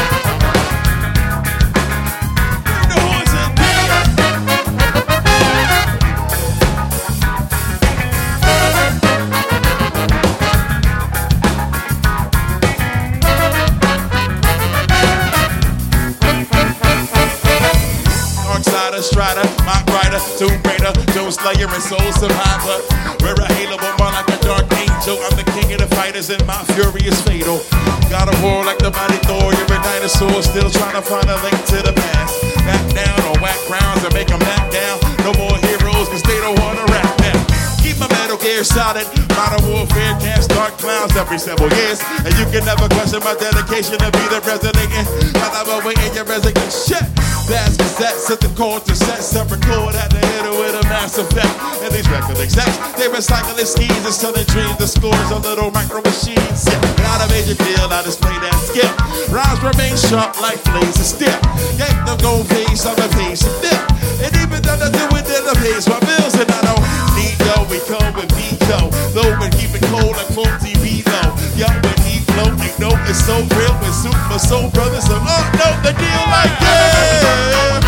Strider, Mock Rider, Tomb Raider, Doom Slayer, and Soul Survivor. We're a halo, but more like a dark angel. I'm the king of the fighters, and my fury is fatal. Got a roar like the mighty Thor. You're a dinosaur, still trying to find a link to the past. Back down on whack grounds and make them back down. No more heroes, cause they don't wanna rap now. Keep my metal gear solid. Modern warfare can't start clowns every several years. And you can never question my dedication to be the resonating. While I'm awaiting your resignation. Bass cassettes at the core to sets that record at the hitter with a mass effect. And these record execs, they recycle their skis and selling dreams. The scores of little micro machines. Yeah, gotta make you feel, I display that skill. Rhymes remain sharp like blades of steel. Yank the gold face on the face of dip. And even though I do it in the face, my bills and I don't need go. We come with Vico. Low and keep it cold like full TV low. Young and deep flow, ain't no, it's so real with Super Soul Brothers. So, oh no, the deal like yeah.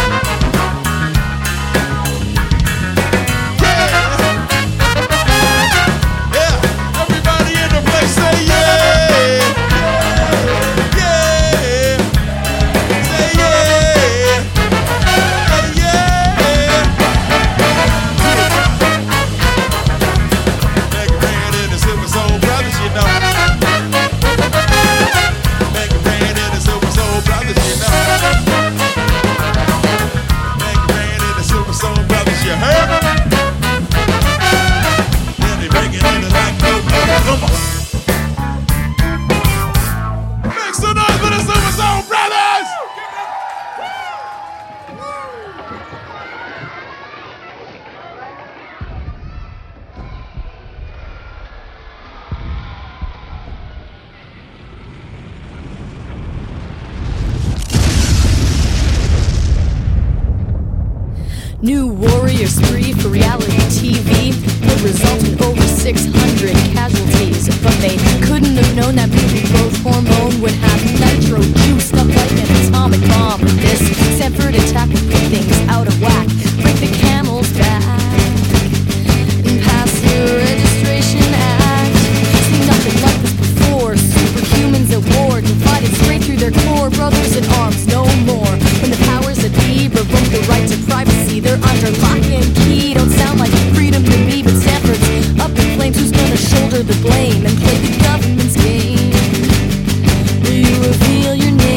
New warrior spree for reality TV would result in over 600 casualties. But they couldn't have known that puberty growth hormone would have nitro juiced up like an atomic bomb. With this Sanford attack would put things out of whack, break the camel's back, and pass the Registration Act. Seen nothing like this before. Superhumans at war, divided straight through their core. Brothers in arms, no more. When the powers that be revoke the right to privacy, they're under lock and key. Don't sound like freedom to me, but Stanford's up in flames. Who's gonna shoulder the blame and play the government's game? Will you reveal your name?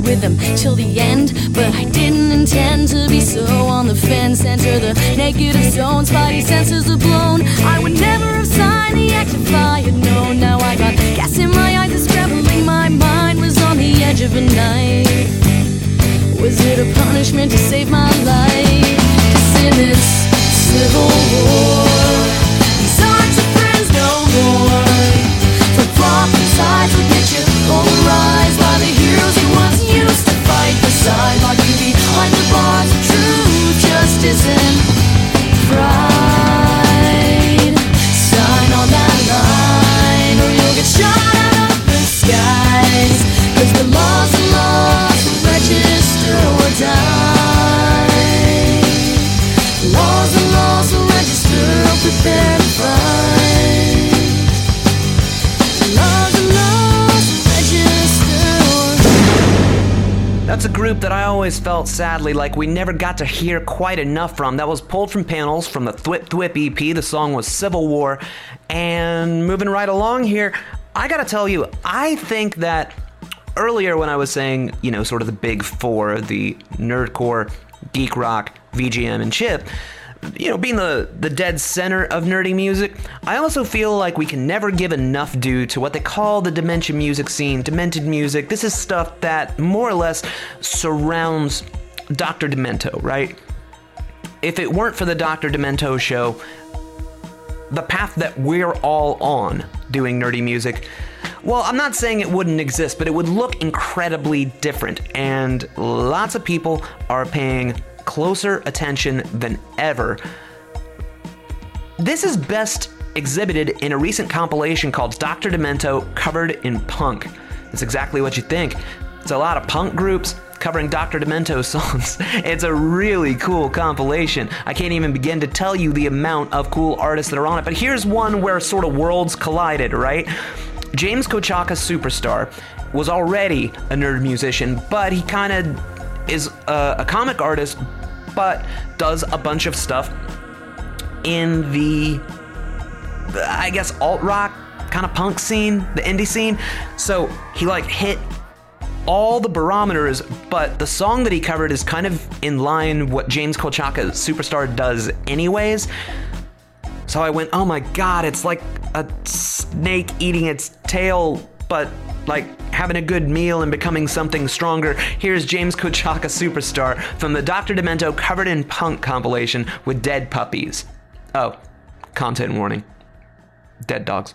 with them till the end. But I didn't intend to be so on the fence. Enter the negative zone, spidey senses are blown. I would never have signed the act if I had known. Now I got gas in my eyes, it's scrambling. My mind was on the edge of a knife. Was it a punishment to save my life? 'Cause in this civil war, these aren't your friends no more. Flip-flopping sides will get you polarized by the heroes you once used to fight beside. Lock you behind the bars of truth, justice and pride. Sign on that line or you'll get shot out of the skies. 'Cause the laws are laws, register or die. Laws are laws, so register or prepare to fight. Laws are laws, so register or... That's a group that I always felt, sadly, like we never got to hear quite enough from. That was pulled from Panels from the Thwip Thwip EP. The song was Civil War. And moving right along here, I gotta tell you, I think that earlier when I was saying, you know, sort of the big four, the nerdcore, geek rock, VGM, and chip, you know, being the dead center of nerdy music, I also feel like we can never give enough due to what they call the dementia music scene, demented music. This is stuff that more or less surrounds Dr. Demento, right? If it weren't for the Dr. Demento show, the path that we're all on doing nerdy music, well, I'm not saying it wouldn't exist, but it would look incredibly different, and lots of people are paying closer attention than ever. This is best exhibited in a recent compilation called Dr. Demento Covered in Punk. That's exactly what you think. It's a lot of punk groups covering Dr. Demento songs. It's a really cool compilation. I can't even begin to tell you the amount of cool artists that are on it, but here's one where sort of worlds collided, right? James Kochaka Superstar was already a nerd musician, but he kind of is a comic artist, but does a bunch of stuff in the, I guess, alt-rock kind of punk scene, the indie scene. So he like hit all the barometers, but the song that he covered is kind of in line what James Kochaka Superstar does anyways. So I went, oh my god, it's like a snake eating its tail, but like having a good meal and becoming something stronger. Here's James Kochaka Superstar from the Dr. Demento Covered in Punk compilation with Dead Puppies. Oh, content warning. Dead dogs.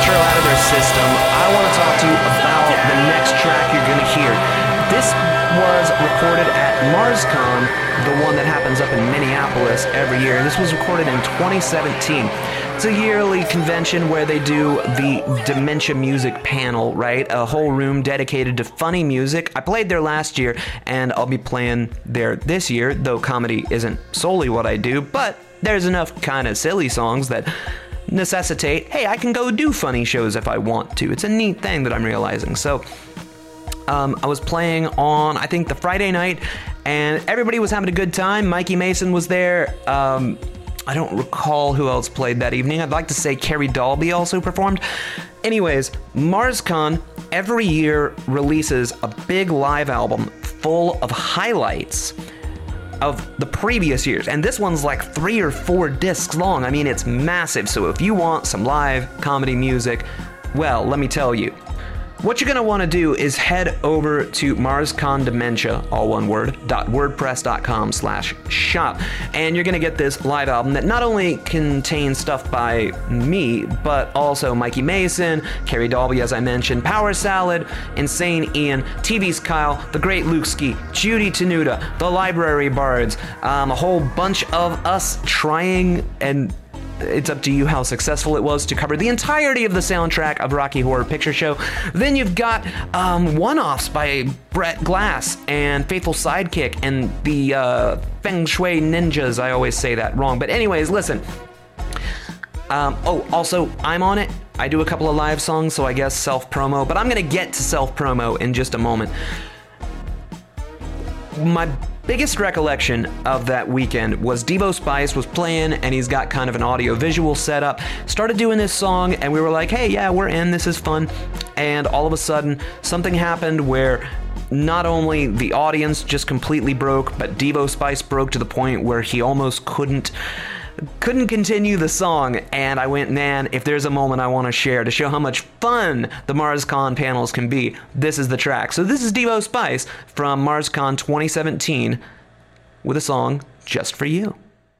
intro out of their system, I want to talk to you about the next track you're going to hear. This was recorded at MarsCon, the one that happens up in Minneapolis every year, and this was recorded in 2017. It's a yearly convention where they do the Dementia Music panel, right? A whole room dedicated to funny music. I played there last year, and I'll be playing there this year, though comedy isn't solely what I do, but there's enough kind of silly songs that necessitate, hey, I can go do funny shows if I want to. It's a neat thing that I'm realizing. So I was playing on, I think, the Friday night, and everybody was having a good time. Mikey Mason was there. I don't recall who else played that evening. I'd like to say Carrie Dalby also performed. Anyways, MarsCon every year releases a big live album full of highlights of the previous years, and this one's like 3 or 4 discs long. I mean, it's massive. So if you want some live comedy music, well, let me tell you, what you're going to want to do is head over to MarsCon Dementia, all one word, .wordpress.com/shop, and you're going to get this live album that not only contains stuff by me, but also Mikey Mason, Carrie Dalby, as I mentioned, Power Salad, Insane Ian, TV's Kyle, The Great Luke Ski, Judy Tenuta, The Library Bards, a whole bunch of us trying, and it's up to you how successful it was to cover the entirety of the soundtrack of Rocky Horror Picture Show. Then you've got one-offs by Brett Glass and Faithful Sidekick and the Feng Shui Ninjas. I always say that wrong. But anyways, listen. Also, I'm on it. I do a couple of live songs, so I guess self-promo. But I'm going to get to self-promo in just a moment. My biggest recollection of that weekend was Devo Spice was playing, and he's got kind of an audio-visual setup. Started doing this song, and we were like, hey, yeah, we're in, this is fun. And all of a sudden, something happened where not only the audience just completely broke, but Devo Spice broke to the point where he almost couldn't continue the song, and I went, man, if there's a moment I want to share to show how much fun the MarsCon panels can be, this is the track. So this is Devo Spice from MarsCon 2017 with a song just for you.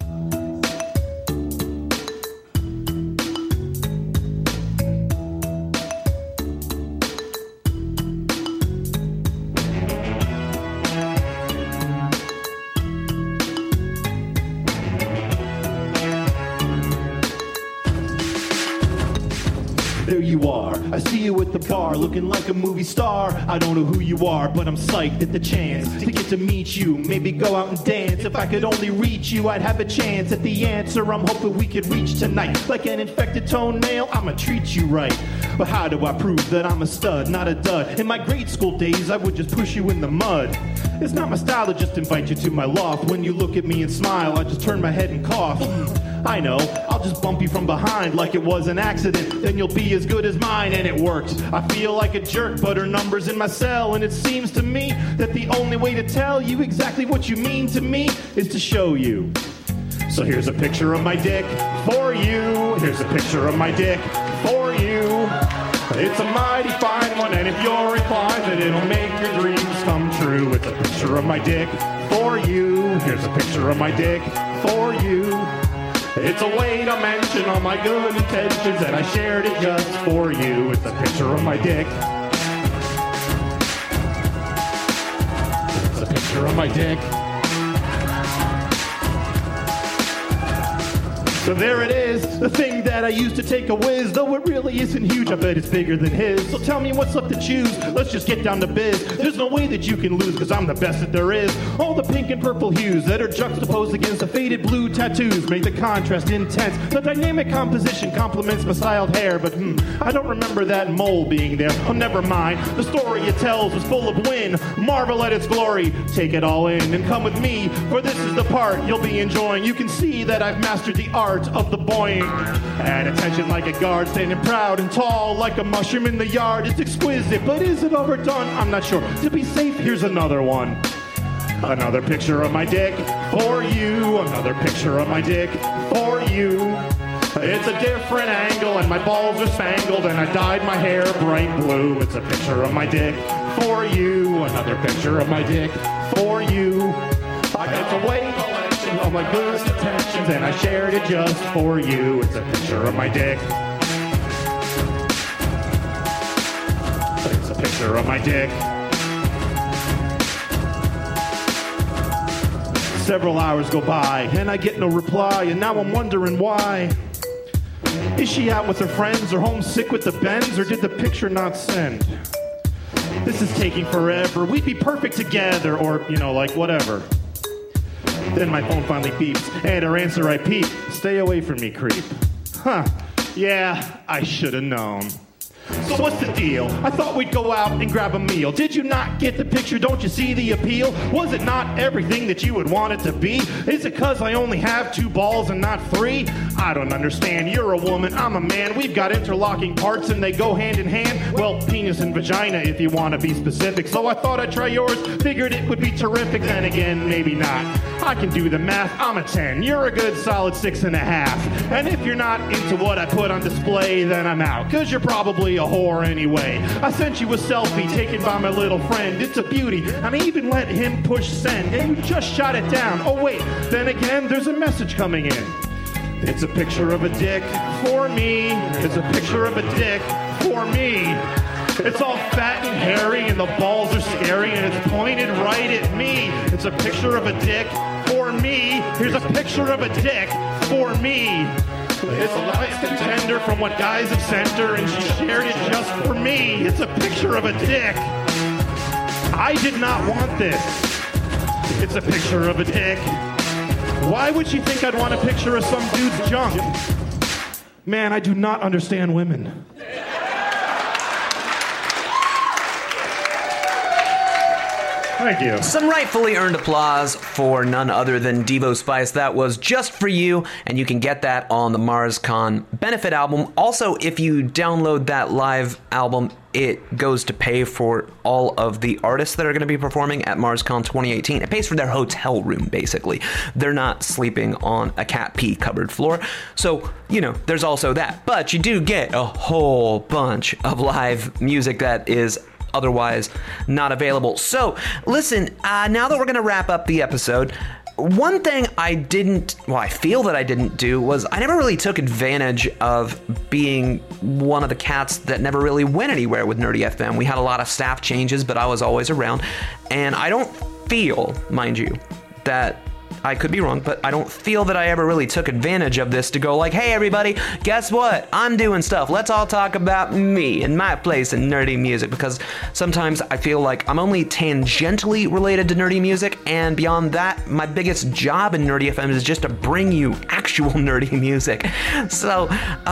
There you are, I see you at the bar, looking like a movie star. I don't know who you are, but I'm psyched at the chance to get to meet you, maybe go out and dance. If I could only reach you, I'd have a chance at the answer I'm hoping we could reach tonight. Like an infected toenail, I'ma treat you right. But how do I prove that I'm a stud, not a dud? In my grade school days, I would just push you in the mud. It's not my style to just invite you to my loft. When you look at me and smile, I just turn my head and cough. I know, I'll just bump you from behind like it was an accident. Then you'll be as good as mine, and it worked. I feel like a jerk, but her number's in my cell. And it seems to me that the only way to tell you exactly what you mean to me is to show you. So here's a picture of my dick for you. Here's a picture of my dick for you. It's a mighty fine one, and if you're inclined, then it'll make your dreams come true. It's a picture of my dick for you. Here's a picture of my dick for you. It's a way to mention all my good intentions, and I shared it just for you. It's a picture of my dick. It's a picture of my dick. So there it is, the thing that I used to take a whiz. Though it really isn't huge, I bet it's bigger than his. So tell me what's left to choose, let's just get down to biz. There's no way that you can lose, cause I'm the best that there is. All the pink and purple hues that are juxtaposed against the faded blue tattoos make the contrast intense. The dynamic composition complements my styled hair. But I don't remember that mole being there. Oh, never mind, the story it tells is full of win. Marvel at its glory, take it all in and come with me, for this is the part you'll be enjoying. You can see that I've mastered the art of the boing. At attention like a guard, standing proud and tall like a mushroom in the yard. It's exquisite, but is it overdone? I'm not sure. To be safe, here's another one. Another picture of my dick for you. Another picture of my dick for you. It's a different angle and my balls are spangled and I dyed my hair bright blue. It's a picture of my dick for you. Another picture of my dick for you. I got to wait all my good intentions and I shared it just for you. It's a picture of my dick. picture of my dick. Several hours go by, and I get no reply, and now I'm wondering why. Is she out with her friends, or homesick with the Benz, or did the picture not send? This is taking forever. We'd be perfect together, or, like whatever. Then my phone finally beeps, and her answer I peep. Stay away from me, creep. Huh. Yeah, I should have known. So what's the deal? I thought we'd go out and grab a meal. Did you not get the picture? Don't you see the appeal? Was it not everything that you would want it to be? Is it 'cause I only have 2 balls and not 3? I don't understand. You're a woman, I'm a man. We've got interlocking parts and they go hand in hand. Well, penis and vagina if you want to be specific. So I thought I'd try yours. Figured it would be terrific. Then again, maybe not. I can do the math. I'm a 10. You're a good solid 6.5. And if you're not into what I put on display, then I'm out. 'Cause you're probably a whore anyway. I sent you a selfie taken by my little friend. It's a beauty, and I even let him push send, and you just shot it down. Oh wait, then again, there's a message coming in. It's a picture of a dick for me. It's a picture of a dick for me. It's all fat and hairy, and the balls are scary, and it's pointed right at me. It's a picture of a dick for me. Here's a picture of a dick for me. It's a light contender from what guys have sent her, and she shared it just for me. It's a picture of a dick. I did not want this. It's a picture of a dick. Why would she think I'd want a picture of some dude's junk? Man, I do not understand women. Thank you. Some rightfully earned applause for none other than Devo Spice. That was Just For You, and you can get that on the MarsCon benefit album. Also, if you download that live album, it goes to pay for all of the artists that are going to be performing at MarsCon 2018. It pays for their hotel room, basically. They're not sleeping on a cat pee covered floor. So, there's also that. But you do get a whole bunch of live music that is otherwise not available. So, listen, now that we're going to wrap up the episode, one thing I feel that I didn't do was I never really took advantage of being one of the cats that never really went anywhere with Nerdy FM. We had a lot of staff changes, but I was always around. And I don't feel, mind you, that I could be wrong, but I don't feel that I ever really took advantage of this to go like, hey everybody, guess what? I'm doing stuff. Let's all talk about me and my place in nerdy music, because sometimes I feel like I'm only tangentially related to nerdy music, and beyond that, my biggest job in Nerdy FM is just to bring you actual nerdy music. So,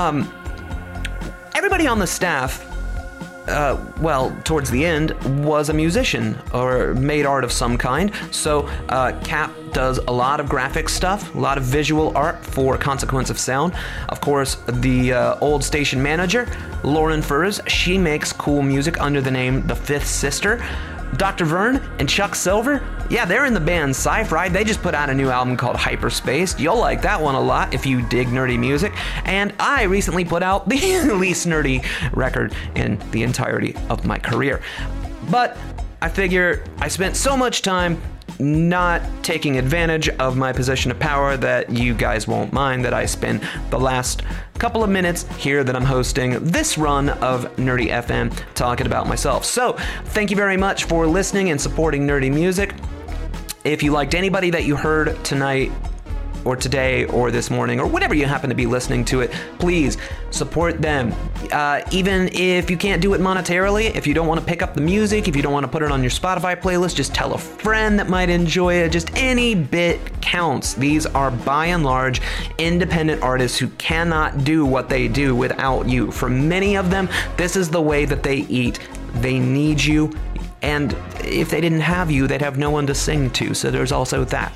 everybody on the staff, towards the end, was a musician or made art of some kind. So Cap does a lot of graphic stuff, a lot of visual art for Consequence of Sound. Of course, the old station manager, Lauren Furs, she makes cool music under the name The Fifth Sister. Dr. Vern and Chuck Silver, yeah, they're in the band Sci-Fi. They just put out a new album called Hyperspace. You'll like that one a lot if you dig nerdy music. And I recently put out the least nerdy record in the entirety of my career. But I figure I spent so much time not taking advantage of my position of power that you guys won't mind that I spend the last couple of minutes here that I'm hosting this run of Nerdy FM talking about myself. So, thank you very much for listening and supporting nerdy music. If you liked anybody that you heard tonight, or today, or this morning, or whatever you happen to be listening to it, please support them. Even if you can't do it monetarily, if you don't want to pick up the music, if you don't want to put it on your Spotify playlist, just tell a friend that might enjoy it. Just any bit counts. These are, by and large, independent artists who cannot do what they do without you. For many of them, this is the way that they eat. They need you, and if they didn't have you, they'd have no one to sing to, so there's also that.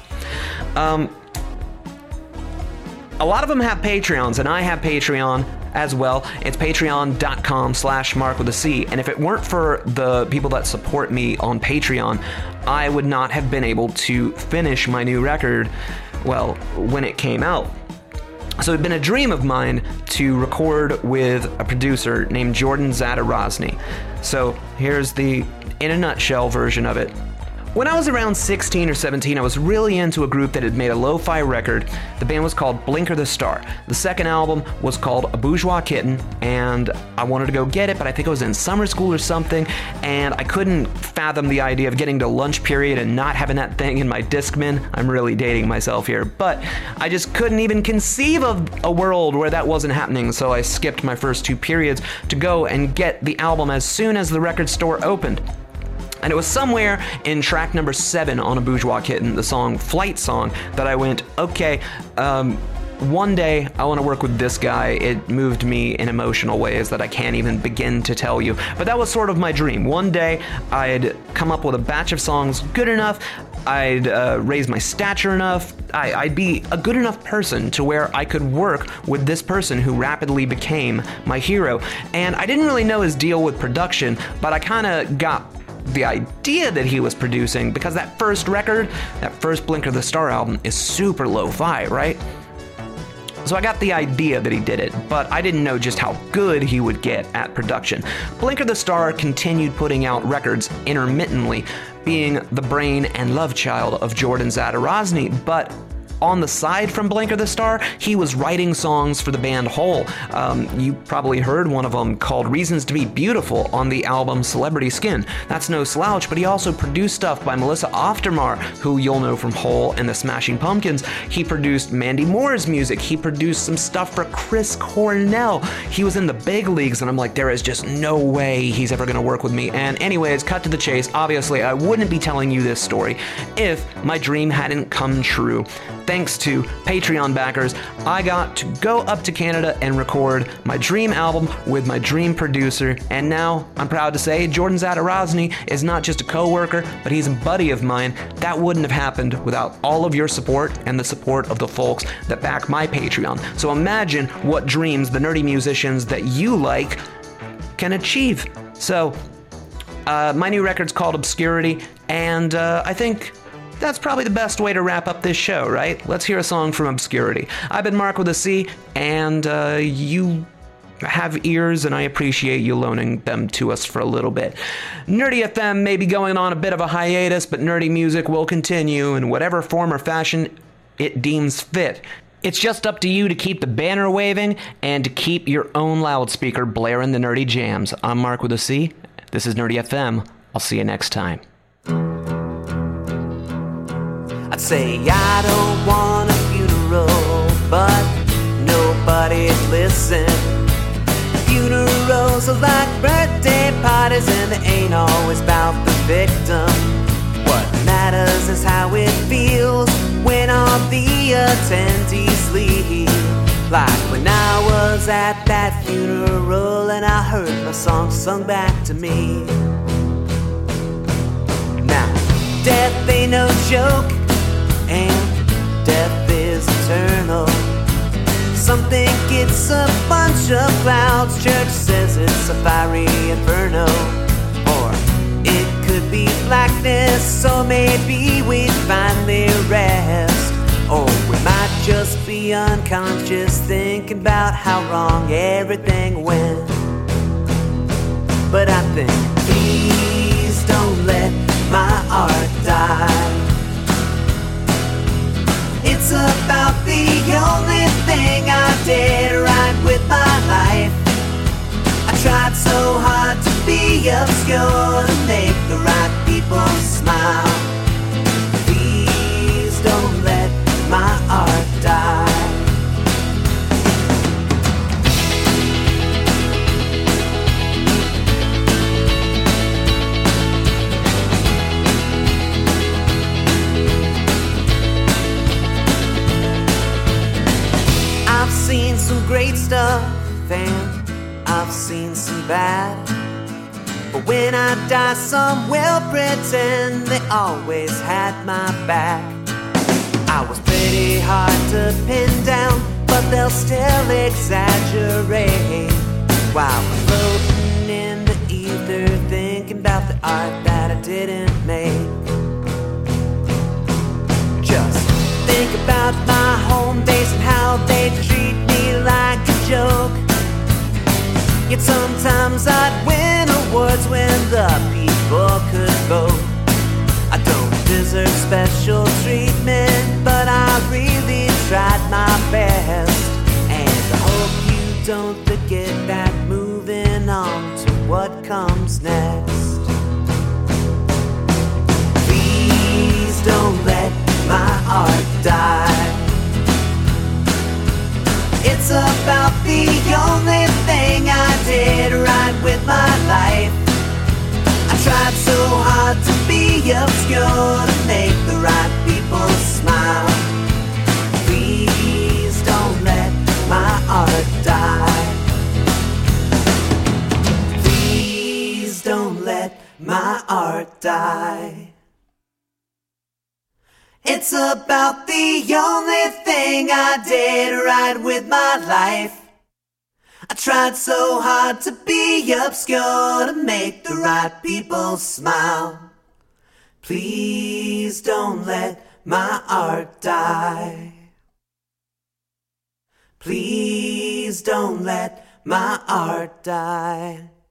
A lot of them have Patreons, and I have Patreon as well. It's patreon.com/Mark with a C. And if it weren't for the people that support me on Patreon, I would not have been able to finish my new record, well, when it came out. So it'd been a dream of mine to record with a producer named Jordan Zadarozny. So here's the, in a nutshell, version of it. When I was around 16 or 17, I was really into a group that had made a lo-fi record. The band was called Blinker the Star. The second album was called A Bourgeois Kitten, and I wanted to go get it, but I think I was in summer school or something, and I couldn't fathom the idea of getting to lunch period and not having that thing in my Discman. I'm really dating myself here, but I just couldn't even conceive of a world where that wasn't happening, so I skipped my first 2 periods to go and get the album as soon as the record store opened. And it was somewhere in track number 7 on A Bourgeois Kitten, the song Flight Song, that I went, okay, one day I want to work with this guy. It moved me in emotional ways that I can't even begin to tell you. But that was sort of my dream. One day I'd come up with a batch of songs good enough, I'd raise my stature enough, I'd be a good enough person to where I could work with this person who rapidly became my hero. And I didn't really know his deal with production, but I kind of got the idea that he was producing because that first record, that first Blinker the Star album, is super lo-fi, right? So I got the idea that he did it, but I didn't know just how good he would get at production. Blinker the Star continued putting out records intermittently, being the brain and love child of Jordan Zadarozny, but on the side from Blinker the Star, he was writing songs for the band Hole. You probably heard one of them called Reasons to Be Beautiful on the album Celebrity Skin. That's no slouch, but he also produced stuff by Melissa Oftermar, who you'll know from Hole and the Smashing Pumpkins. He produced Mandy Moore's music. He produced some stuff for Chris Cornell. He was in the big leagues, and I'm like, there is just no way he's ever going to work with me. And anyways, cut to the chase. Obviously, I wouldn't be telling you this story if my dream hadn't come true. Thanks to Patreon backers, I got to go up to Canada and record my dream album with my dream producer, and now I'm proud to say Jordan Zadarozny is not just a co-worker, but he's a buddy of mine. That wouldn't have happened without all of your support and the support of the folks that back my Patreon. So imagine what dreams the nerdy musicians that you like can achieve. So, my new record's called Obscurity, and I think that's probably the best way to wrap up this show, right? Let's hear a song from Obscurity. I've been Mark with a C, and you have ears, and I appreciate you loaning them to us for a little bit. Nerdy FM may be going on a bit of a hiatus, but nerdy music will continue in whatever form or fashion it deems fit. It's just up to you to keep the banner waving and to keep your own loudspeaker blaring the nerdy jams. I'm Mark with a C. This is Nerdy FM. I'll see you next time. I'd say I don't want a funeral, but nobody'd listen. Funerals are like birthday parties, and they ain't always about the victim. What matters is how it feels when all the attendees leave. Like when I was at that funeral and I heard my song sung back to me. Now, death ain't no joke, and death is eternal. Some think it's a bunch of clouds, church says it's a fiery inferno. Or it could be blackness, so maybe we'd finally rest. Or we might just be unconscious, thinking about how wrong everything went. But I think, please don't let my art die. It's about the only thing I did right with my life. I tried so hard to be obscure, to make the right people smile. Please don't let my art die. I've seen some great stuff and I've seen some bad. But when I die, some will pretend they always had my back. I was pretty hard to pin down, but they'll still exaggerate. While we're floating in the ether, thinking about the art that I didn't make. Just think about my home base and how they treat me like a joke. Yet sometimes I'd win awards when the people could vote. I don't don't forget that moving on to what comes next. Please don't let my art die. It's about the only thing I did right with my life. I tried so hard to be obscure, to make the right people smile. Please don't let my art die. Please don't let my art die. It's about the only thing I did right with my life. I tried so hard to be obscure, to make the right people smile. Please don't let my art die. Please don't let my art die.